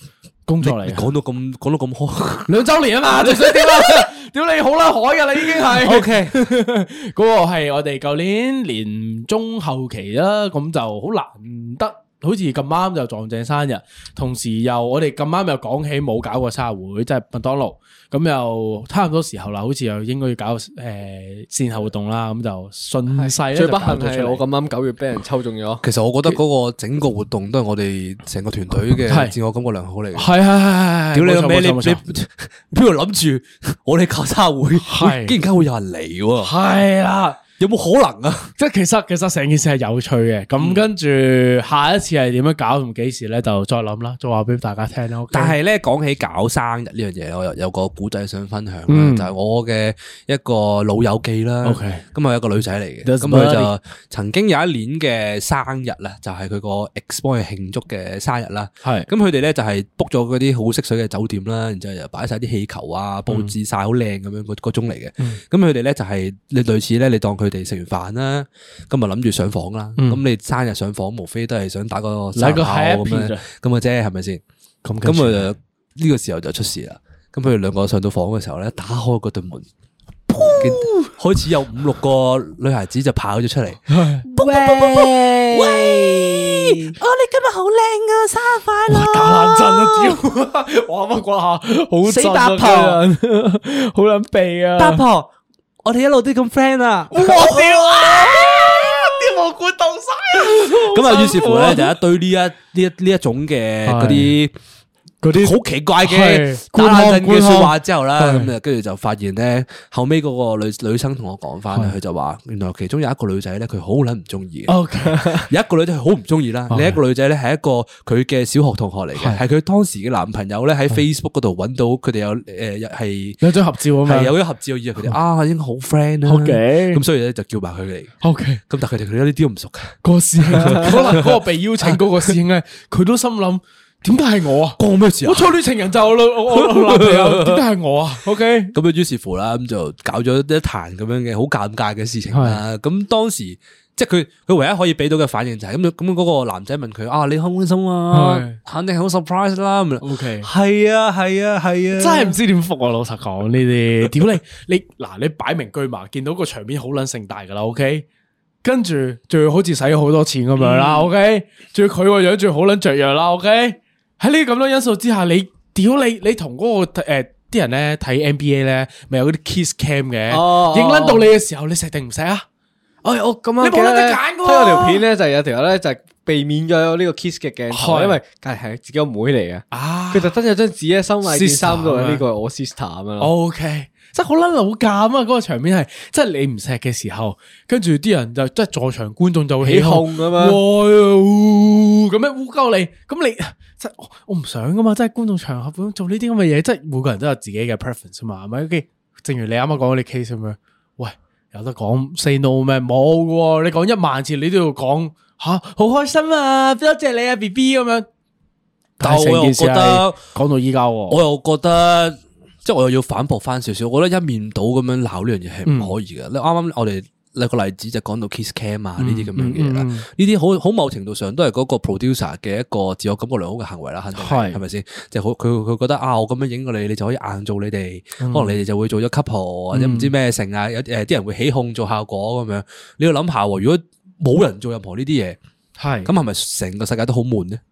工作嚟。 講到咁講到咁開， 兩周年啊嘛，仲想點啊？屌你好啦，海噶啦，已經係。O K，嗰個係我哋舊年年中後期啦，咁就好難得，好似咁啱就撞正生日，同時又我哋咁啱又講起冇搞過生日會，即係麥當勞，咁又差唔多時候啦，好似又應該要搞誒線下活動啦，咁就順勢咧。 最不幸係我咁啱九月俾人抽中咗。 其實我覺得嗰個整個活動都係我哋成個團隊嘅自我感覺良好嚟嘅。 係係係係， 屌你個咩？你你邊度諗住我哋搞生日會，竟然間會有人嚟喎？ 係啦。 有冇可能啊？ 即係其實其實成件事係有趣嘅，咁、嗯、跟住下一次係點樣搞同幾時咧，就再諗啦，再話俾大家聽啦。Okay? 但係咧講起搞生日呢樣嘢，我又有個古仔想分享啦， 嗯、 就係我嘅一個老友記啦。 OK， 咁係一個女仔嚟嘅，咁佢就曾經有一年嘅生日啦，就係佢個 ex 幫佢慶祝嘅生日啦。係咁佢哋咧就係 book 咗嗰啲好識水嘅酒店啦，然之後又擺晒啲氣球啊，布置晒好靚咁樣嗰嗰種嚟嘅。咁佢哋咧就係你類似咧，你當佢哋食完飯啦，咁啊諗住上房啦。咁、嗯、你生日上房，無非都係想打個生日炮咁樣咁嘅啫，係咪先？咁咁啊呢個時候就出事啦。咁佢哋兩個上到房嘅時候咧，打開嗰對門，開始有五六個女孩子就跑咗出嚟。喂喂，哦你今日好靚啊，生日快樂！ 打冷震啊屌！哇乜啩下，好死八婆， 好撚避啊！ 八婆。我哋一路都咁 friend 啊！ 我屌啊！啲毛管凍晒。 咁啊，於是乎咧就一堆呢一呢一呢一種嘅嗰啲嗰啲好奇怪嘅打冷震嘅說話之後啦，咁啊跟住就發現咧，後尾嗰個女女生同我講翻咧，佢就話原來其中有一個女仔咧，佢好撚唔中意嘅。OK， 有一個女仔係好唔中意啦，另一個女仔咧係一個佢嘅小學同學嚟嘅，係佢當時嘅男朋友咧喺 Facebook 嗰度揾到佢哋有誒係有張合照啊嘛， 係有張合照，以為佢哋啊應該好 friend 啦。OK，咁所以咧就叫埋佢嚟。OK，咁但係佢哋佢哋一啲都唔熟嘅。嗰個師兄，可能嗰個被邀請嗰個師兄咧，佢都心諗。點解係我啊？關咩事啊？我初戀情人就我我我男朋友，點解係我啊 ？OK，咁樣於是乎啦，咁就搞咗一壇咁樣嘅好尷尬嘅事情啦。咁當時即係佢佢唯一可以俾到嘅反應就係咁咁嗰個男仔問佢啊，你開唔開心啊？肯定好 surprise 啦。OK，係啊係啊係啊，真係唔知點復啊！老實講呢啲，屌你你嗱你擺明居嘛，見到個場面好撚盛大噶啦。OK，跟住仲要好似使咗好多錢咁樣啦。OK，仲要佢個樣仲要好撚雀躍啦。OK。喺呢咁多因素之下，你屌你你同嗰個誒啲人咧睇 N B A 咧，咪有嗰啲 kiss cam 嘅，影撚到你嘅時候，你錫定唔錫啊？哎，我咁樣你冇得揀噶。 睇條片咧就有條友咧就避免咗呢個 kiss 嘅鏡頭，因為係係自己個妹嚟嘅。啊，佢特登有張紙喺收埋件衫度，呢個係我 sister 咁樣。O K，即係好撚老尷啊！嗰個場面係，即係你唔錫嘅時候，跟住啲人就即係在場觀眾就會起哄咁樣，哇咁樣烏鳩你，咁你。即係我唔想噶嘛，即係觀眾場合咁做呢啲咁嘅嘢，即係每個人都有自己嘅 preference 啊嘛，係咪？OK，正如你啱啱講嗰啲 case 咁樣，喂，有得講 say no 咩？冇噶，你講一萬次你都要講吓，好開心啊，多謝你啊 B B 咁樣。但係我又覺得講到依家，我又覺得即係我又要反駁翻少少，我覺得一面倒咁樣鬧呢樣嘢係唔可以嘅。你啱啱我哋。例個例子就講到 kiss cam 啊呢啲咁樣嘅嘢啦，呢啲好好某程度上都係嗰個 producer 嘅一個自我感覺良好嘅行為啦，肯定係係咪先？即係好佢佢覺得啊，我咁樣影過你，你就可以硬做你哋，嗯、可能你哋就會做咗 couple 或者唔知咩成啊，有誒啲人會起哄做效果咁樣。你要諗下，如果冇人做任何呢啲嘢，係咁係咪成個世界都好悶咧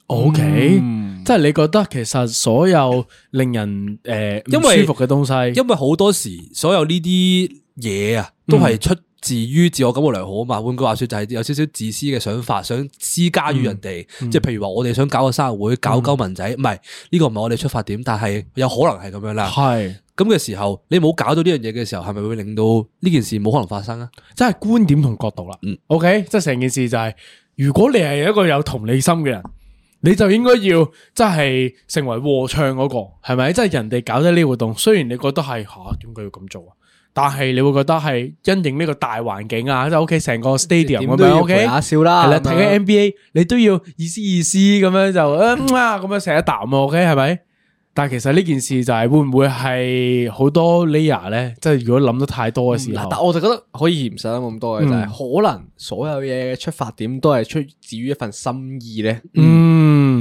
？OK，嗯、即係你覺得其實所有令人誒唔舒服嘅東西，因為好多時所有呢啲嘢啊，都係出。至於自我感覺良好啊嘛，換句話說就係有少少自私嘅想法，想施加於人哋，嗯嗯、即係譬如話我哋想搞個生日會，搞鳩文仔，唔係呢個唔係我哋出發點，但係有可能係咁樣啦。係咁嘅時候，你冇搞到呢樣嘢嘅時候，係咪會令到呢件事冇可能發生啊？即係觀點同角度啦。嗯，OK，即係成件事就係、是，如果你係一個有同理心嘅人，你就應該要即係成為和唱嗰、那個，係咪？即係人哋搞得呢個活動，雖然你覺得係吓，點解要咁做啊？但係你會覺得係因應呢個大環境啊，即係 OK 成個 stadium 咁樣 OK，下笑啦，係啦，睇緊 N B A 你都要意思意思咁樣就啊咁樣成一啖啊 OK 係咪？但係其實呢件事就係會唔會係好多 layer 咧？即係如果諗得太多嘅時候，嗯、但我就覺得可以唔使諗咁多嘅，嗯、就係可能所有嘢嘅出發點都係出自於一份心意咧。嗯，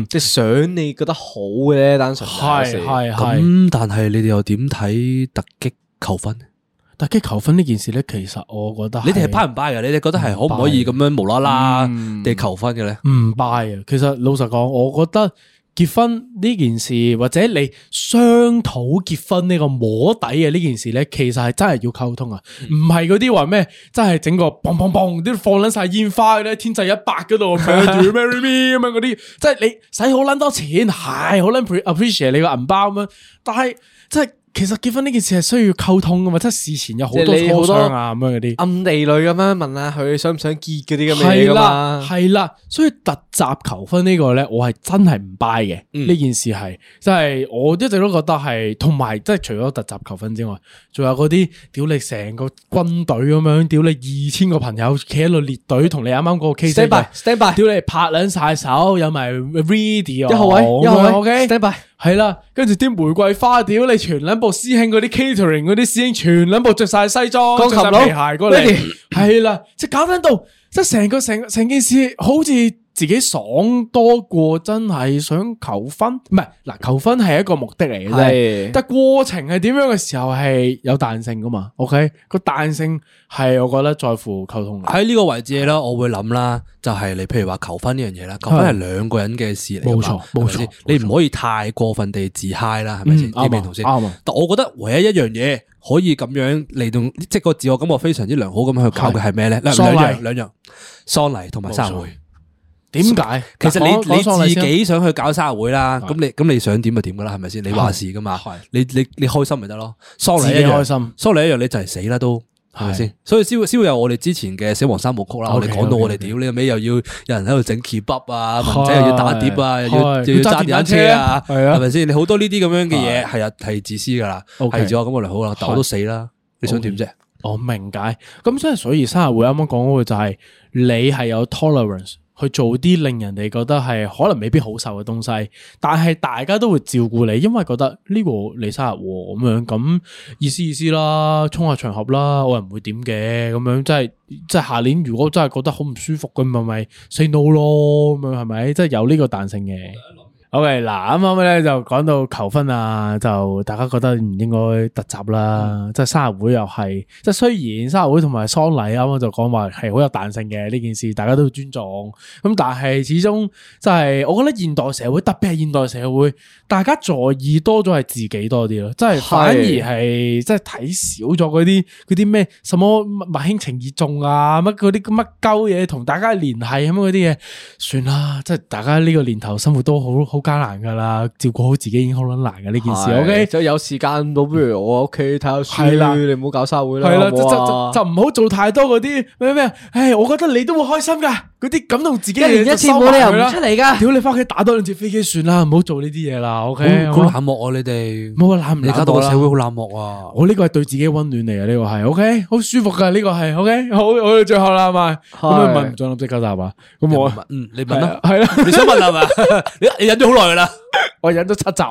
即係想你覺得好嘅咧，單純係係係。 咁但係你哋又點睇突擊求婚？ 突擊求婚呢件事咧，其實我覺得你哋係 buy 唔 buy 嘅？你哋覺得係可唔可以咁樣無啦啦地求婚嘅咧？ 唔 buy 啊！其實老實講，我覺得結婚呢件事或者你商討結婚呢個摸底嘅呢件事咧，其實係真係要溝通啊！唔係嗰啲話咩，真係整個砰砰砰啲放撚晒煙花咧，天際一百嗰度咁樣 You marry me 咁樣嗰啲，即係你使好撚多錢，係好撚 appreciate 你個銀包咁樣，但係即係。其實結婚呢件事係需要溝通噶嘛，即係事前有好多磋商啊咁樣嗰啲， 暗地裏咁樣問下佢想唔想結嗰啲咁嘅嘢噶嘛， 係啦，所以突襲求婚呢個咧，我係真係唔 buy 嘅。呢、嗯、件事係，即係我一直都覺得係，同埋即係除咗突襲求婚之外，仲有嗰啲屌你成個軍隊咁樣，屌你二千個朋友企喺度列隊，同你啱啱嗰個 case stand by stand by， 屌你拍兩晒手，有埋 video 一號位一號位 ，OK stand by。 係啦，跟住啲玫瑰花屌你全撚部師兄嗰啲 catering 嗰啲師兄全撚部着晒西裝，着晒皮鞋過嚟，係啦，即係搞緊到，即係成個成成件事好似自己爽多過真係想求婚，唔係嗱，求婚係一個目的嚟嘅啫，但係過程係點樣嘅時候係有彈性噶嘛 ？OK， 個彈性係我覺得在乎溝通。 喺呢個位置咧，我會諗啦，就係你譬如話求婚呢樣嘢啦，求婚係兩個人嘅事嚟， 冇錯冇錯， 你唔可以太過分地自嗨啦，係咪先？啱唔啱先？啱。但我覺得唯一一樣嘢可以咁樣嚟到，即係個自我感覺非常之良好咁樣去搞嘅係咩咧？兩樣兩樣，喪禮同埋生日會。點解？其實你你自己想去搞生日會啦，咁你咁你想點就點噶啦，係咪先？你話事噶嘛？你你你開心咪得咯？喪禮一樣，喪禮一樣，你就係死啦都，係咪先？所以先會先會有我哋之前嘅死亡三部曲啦。我哋講到我哋屌你尾又要有人喺度整 kebab 啊，文仔又要打碟啊，又要又要揸電單車啊，係咪先？你好多呢啲咁樣嘅嘢，係啊係自私噶啦，係咗咁我哋好啦，但我都死啦，你想點啫？ 我明解，咁即係所以生日會啱啱講嗰個就係你係有 tolerance。去做啲令人哋覺得係可能未必好受嘅東西，但係大家都會照顧你，因為覺得呢個你生日咁樣，咁意思意思啦，衝下場合啦，我又唔會點嘅，咁樣即係即係下年如果真係覺得好唔舒服咁，咪咪 say no 咯，咁樣係咪？即係有呢個彈性嘅。OK， 嗱，啱啱咧就講到求婚啊，就大家覺得唔應該突襲啦，嗯、即係生日會又係，即係雖然生日會同埋喪禮啱啱就講話係好有彈性嘅呢件事，大家都要尊重。咁但係始終即係，我覺得現代社會，特別係現代社會，大家在意多咗係自己多啲咯，即係反而係即係睇少咗嗰啲嗰啲咩什麼物輕情意重啊，乜嗰啲乜鳩嘢同大家聯繫咁嗰啲嘢，算啦，即係大家呢個年頭生活都好好。好艱難噶啦，照顧好自己已經好撚難嘅呢件事。O K， 就有時間到，不如我屋企睇下書。係啦，你唔好搞生日會啦。 係啦，就就就唔好做太多嗰啲咩咩。唉，我覺得你都會開心噶，嗰啲感動自己嘅嘢，一年一次冇理由唔出嚟噶。屌你翻屋企打多兩次飛機算啦，唔好做呢啲嘢啦。O K， 好冷漠啊你哋， 冇啊冷唔冷？你搞到個社會好冷漠啊！ 我呢個係對自己溫暖嚟啊，呢個係 O K， 好舒服噶呢個係 O K， 好，我哋最後啦係咪？咁你問唔再諗即刻答啊？咁我嗯，你問啦， 係啦， 你想問係嘛？你你忍咗好耐噶啦。 我忍咗七集，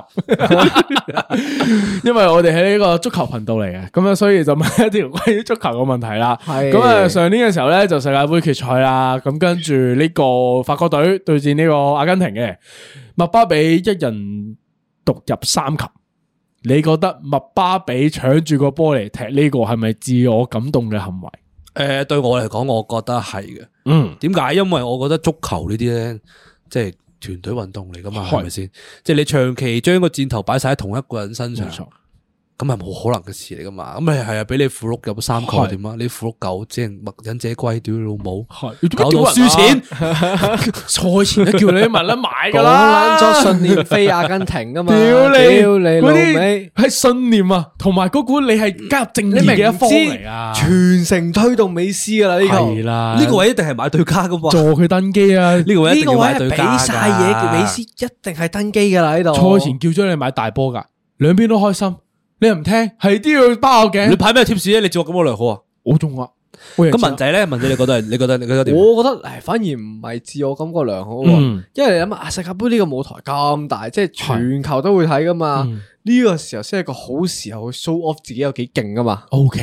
因為我哋係呢個足球頻道嚟嘅，咁樣所以就問一條關於足球嘅問題啦。咁啊，上年嘅時候咧就世界盃決賽啦，咁跟住呢個法國隊對戰呢個阿根廷嘅，麥巴比一人獨入三球。你覺得麥巴比搶住個波嚟踢呢個係咪自我感動嘅行為？ 誒，對我嚟講，我覺得係嘅。嗯，點解？因為我覺得足球呢啲咧，即係。團隊運動嚟噶嘛，係咪先？即係你長期將個箭頭擺晒喺同一個人身上，咁係冇可能嘅事嚟噶嘛？咁你係啊，俾你符碌入三球點啊？你符碌九只人默忍者龜，屌你老母，搞到輸錢，賽前都叫你問啦買噶啦， 講咗信念飛阿根廷噶嘛？ 屌你， 屌你老味， 係信念啊，同埋嗰股你係加入正義嘅一方嚟啊， 全城推動美斯噶啦呢個， 係啦， 呢個位一定係買對家噶嘛， 助佢登基啊， 呢個位一定要買對家， 俾晒嘢叫美斯一定係登基噶啦喺度， 賽前叫咗你買大波噶，兩邊都開心。你又唔聽，係都要包頸。 你派咩貼士咧？你自我感覺良好啊？ 我中啊！ 咁文仔咧，文仔你覺得係？你覺得你覺得點？ 我覺得誒，反而唔係自我感覺良好，嗯、因為你諗下，世界盃呢個舞台咁大，即係全球都會睇噶嘛。呢、嗯、個時候先係個好時候去 show off 自己有幾勁噶嘛。 O K。即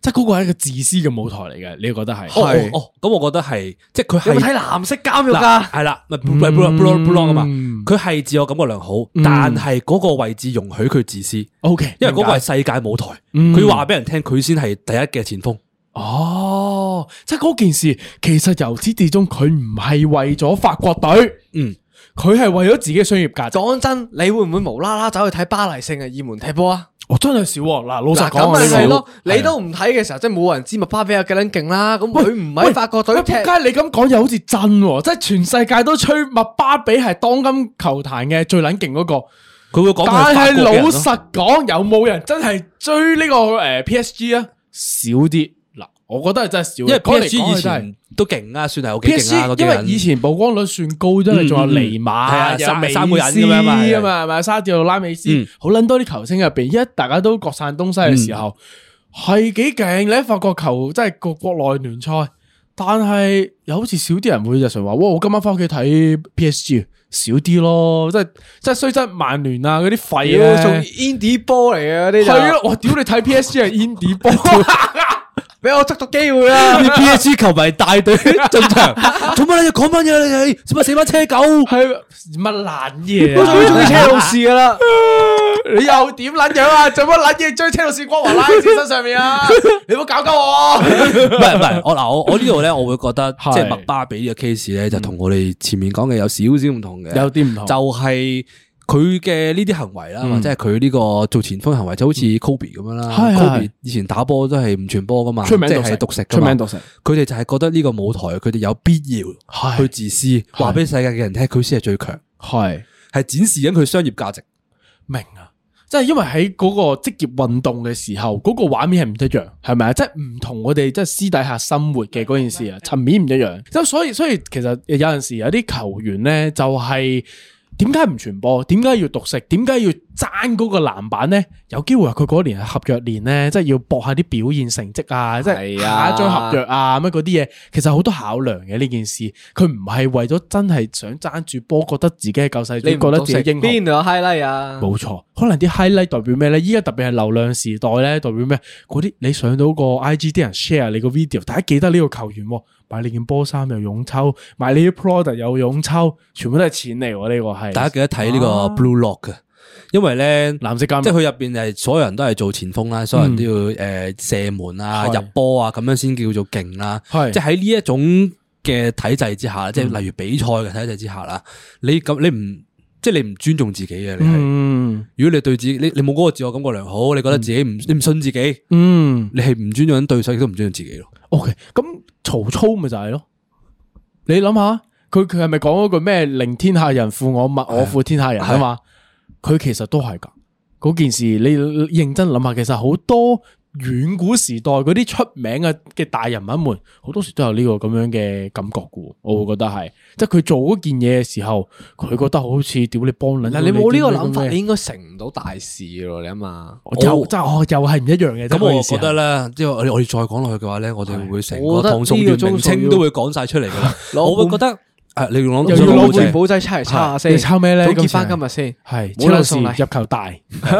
即係嗰個係一個自私嘅舞台嚟嘅，你覺得係？ 係哦，咁我覺得係，即係佢係有冇睇藍色監獄噶？ 係啦，咪 blue blue blue blue 啊嘛，佢係自我感覺良好，但係嗰個位置容許佢自私。 O K， 因為嗰個係世界舞台，佢要話俾人聽，佢先係第一嘅前鋒。 哦，即係嗰件事，其實由始至終佢唔係為咗法國隊，嗯，佢係為咗自己嘅商業價值。 講真，你會唔會無啦啦走去睇巴黎聖日耳門踢波啊？ 我真係少嗱，老實講， 咁咪係咯，你都唔睇嘅時候，即係冇人知麥巴比有幾撚勁啦。咁佢唔喺法國隊踢， 點解你咁講又好似真？即係全世界都吹麥巴比係當今球壇嘅最撚勁嗰個， 佢會講。 但係老實講，有冇人真係追呢個誒 P S G 啊？少啲。我覺得係真係少， 因為 P S G 以前都勁啊，算係好勁啊。 因為以前曝光率算高，真係仲有尼馬、有美斯三個人咁樣嘛， 係嘛，係咪沙迪奧拉美斯，好撚多啲球星入邊，一大家都各散東西嘅時候，係幾勁。你喺法國球，即係個國內聯賽，但係又好似少啲人會日常話，哇！我今晚翻屋企睇 P S G，少啲咯，即係即係雖則曼聯啊嗰啲廢咧， 仲 indie 波嚟嘅嗰啲， 係咯，我屌你睇 P S G 係 indie 波。 俾我捉到機會啦！ 啲 P S G 球迷大隊進場，做乜你要講乜嘢？你做乜死班車狗？ 係乜爛嘢？ 我最中意車路士噶啦！ 你又點撚樣啊？做乜撚嘢將車路士光環拉喺自己身上面啊？你唔好搞鳩我！ 唔係唔係，我嗱我我呢度咧，我會覺得即係麥巴比呢個 case 咧，就同我哋前面講嘅有少少唔同嘅， 有啲唔同， 就係。佢嘅呢啲行為啦，或者係佢呢個做前鋒行為，就好似 Kobe 咁樣啦。Kobe 以前打波都係唔傳波噶嘛，即係獨食， 出名獨食。 佢哋就係覺得呢個舞台，佢哋有必要去自私，話俾世界嘅人聽，佢先係最強，係係展示緊佢商業價值。 明啊，即係因為喺嗰個職業運動嘅時候，嗰個畫面係唔一樣，係咪啊？即係唔同我哋即係私底下生活嘅嗰件事啊，層面唔一樣。即係所以，所以其實有陣時有啲球員咧，就係。點解唔傳波？點解要獨食？點解要爭嗰個籃板咧？有機會佢嗰年係合約年咧，即係要搏下啲表現成績啊，即係下一張合約啊，乜嗰啲嘢，其實好多考量嘅呢件事。佢唔係為咗真係想爭住波，覺得自己係救世主，覺得自己英雄。 邊度有 highlight 啊？ 冇錯，可能啲 highlight 代表咩咧？依家特別係流量時代咧，代表咩？嗰啲你上到個 I G 啲人 share 你個 video，大家記得呢個球員。買你件波衫又勇抽，買你啲 product 又勇抽，全部都係錢嚟喎！呢個係大家記得睇呢個 Blue Lock 嘅，因為咧藍色監， 即係佢入邊係所有人都係做前鋒啦，所有人都要誒射門啊、入波啊，咁樣先叫做勁啦。即係喺呢一種嘅體制之下，即係例如比賽嘅體制之下啦，你咁你唔即係你唔尊重自己嘅，你係如果你對自己你你冇嗰個自我感覺良好，你覺得自己唔你唔信自己，嗯，你係唔尊重緊對手，亦都唔尊重自己咯。 OK，咁。曹操咪就係咯，你諗下，佢佢係咪講嗰句咩令天下人負我，勿我負天下人啊嘛？佢其實都係噶，嗰件事你認真諗下，其實好多遠古時代嗰啲出名嘅嘅大人物們，好多時都有呢個咁樣嘅感覺噶，我會覺得係，即係佢做嗰件嘢嘅時候，佢覺得好似屌你幫撚， 嗱你冇呢個諗法，你應該成唔到大事咯，你諗下， 又真係哦，又係唔一樣嘅。 咁我覺得咧，即係我我哋再講落去嘅話咧，我哋會成個唐宋段名稱都會講晒出嚟噶啦，我會覺得。誒，你講又要攞本簿仔出嚟抄下先， 你抄咩咧？ 總結翻今日先， 係車路士入球大，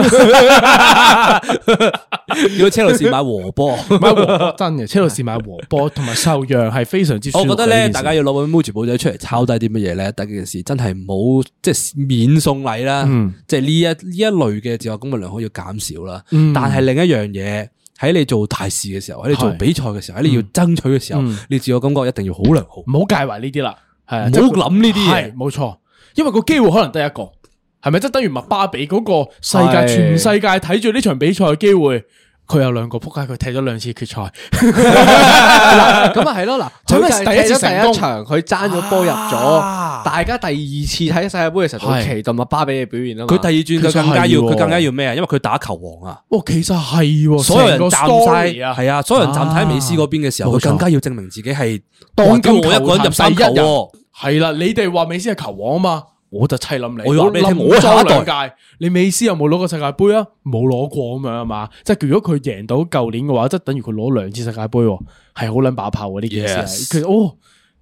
要車路士買和波， 買和波真嘅，車路士買和波同埋受讓係非常之。 我覺得咧，大家要攞本 Muji 簿仔出嚟抄低啲乜嘢咧？第一件事真係唔好即係免送禮啦，即係呢一呢一類嘅自我感覺良好要減少啦。但係另一樣嘢。喺你做大事嘅時候，喺你做比賽嘅時候，喺你要爭取嘅時候，你自我感覺一定要好良好， 唔好介懷呢啲啦，係唔好諗呢啲嘢， 冇錯，因為個機會可能得一個，係咪即係等於麥巴比嗰個世界全世界睇住呢場比賽嘅機會？佢有兩個撲街，佢踢咗兩次決賽， 咁啊係咯嗱，佢第一次第一場佢爭咗波入咗，大家第二次睇世界杯嘅時候就期待麥巴比嘅表現啦。 佢第二轉佢更加要，佢更加要咩啊？因為佢打球王啊！ 哇，其實係， 所有人站晒，係啊，所有人站晒喺美斯嗰邊嘅時候，佢更加要證明自己係當今我一個人入三球。 係啦，你哋話美斯係球王啊嘛？我就砌冧你， 我話俾你聽，我下一代，你美斯有冇攞過世界杯啊？冇攞過咁樣啊嘛，即係如果佢贏到舊年嘅話，即係等於佢攞兩次世界杯，係好撚把炮嘅呢件事。其實哦，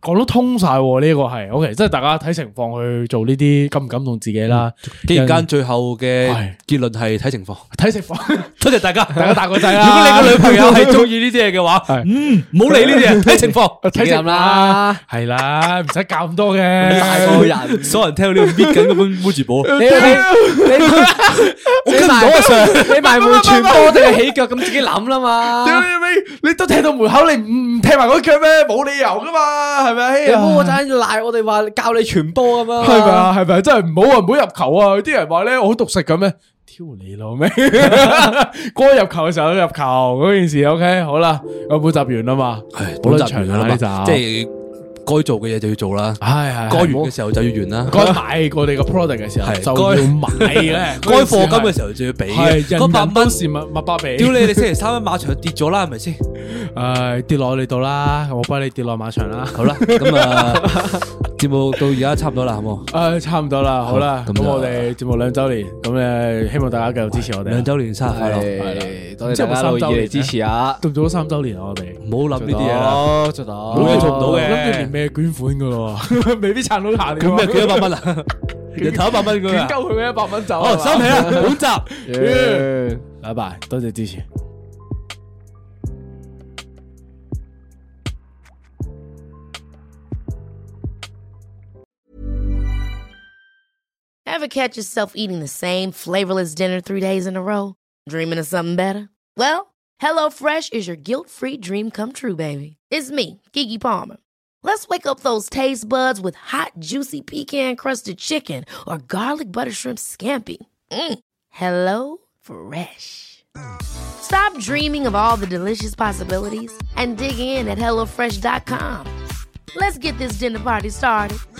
講得通晒喎，呢個係 OK，即係大家睇情況去做呢啲感唔感動自己啦。 既然間最後嘅結論係睇情況， 睇情況。 多謝大家， 大家大個仔啦。 如果你個女朋友係中意呢啲嘢嘅話，嗯，唔好理呢啲嘢，睇情況， 睇情啦，係啦，唔使教咁多嘅。 大個人， 所有人聽到呢度搣緊嗰本 Muji 簿， 你你你我跟唔到啊 Sir， 你埋門傳播定係起腳咁自己諗啦嘛。 屌你你，你都踢到門口，你唔唔踢埋嗰腳咩？冇理由噶嘛，係咪？ 你唔好嗰陣賴我哋話教你傳波咁樣， 係咪啊？係咪真係唔好啊？唔好入球啊！啲人話咧，我好獨食咁咩？挑你老味，該入球嘅時候都入球嗰件事 OK 好啦，咁本集完啦嘛， 係好長啦呢集， 即係該做嘅嘢就要做啦， 係係該完嘅時候就要完啦， 該買我哋個 product 嘅時候就要買嘅， 該課金嘅時候就要俾嘅， 嗰百蚊是密密巴比， 屌你！你星期三喺馬場跌咗啦，係咪先？ 誒，跌落你度啦，我幫你跌落馬場啦。 好啦，咁啊，節目到而家差唔多啦，好冇？ 誒，差唔多啦，好啦，咁我哋節目兩周年，咁誒，希望大家繼續支持我哋。 兩周年生日快樂， 多謝大家一路以嚟支持啊！ 到咗三周年啊，我哋唔好諗呢啲嘢啦， 做到， 冇嘢做唔到嘅， 諗住年尾捐款噶咯，未必撐到下年。 咁咩？捐一百蚊啊？人頭一百蚊佢啊？ 捐夠佢一百蚊走。 好，收皮啦，本集， 拜拜，多謝支持。 Ever catch yourself eating the same flavorless dinner three days in a row? Dreaming of something better? Well, HelloFresh is your guilt-free dream come true, baby. It's me, Keke Palmer. Let's wake up those taste buds with hot, juicy pecan-crusted chicken or garlic butter shrimp scampi. Mm. Hello Fresh. Stop dreaming of all the delicious possibilities and dig in at HelloFresh dot com. Let's get this dinner party started.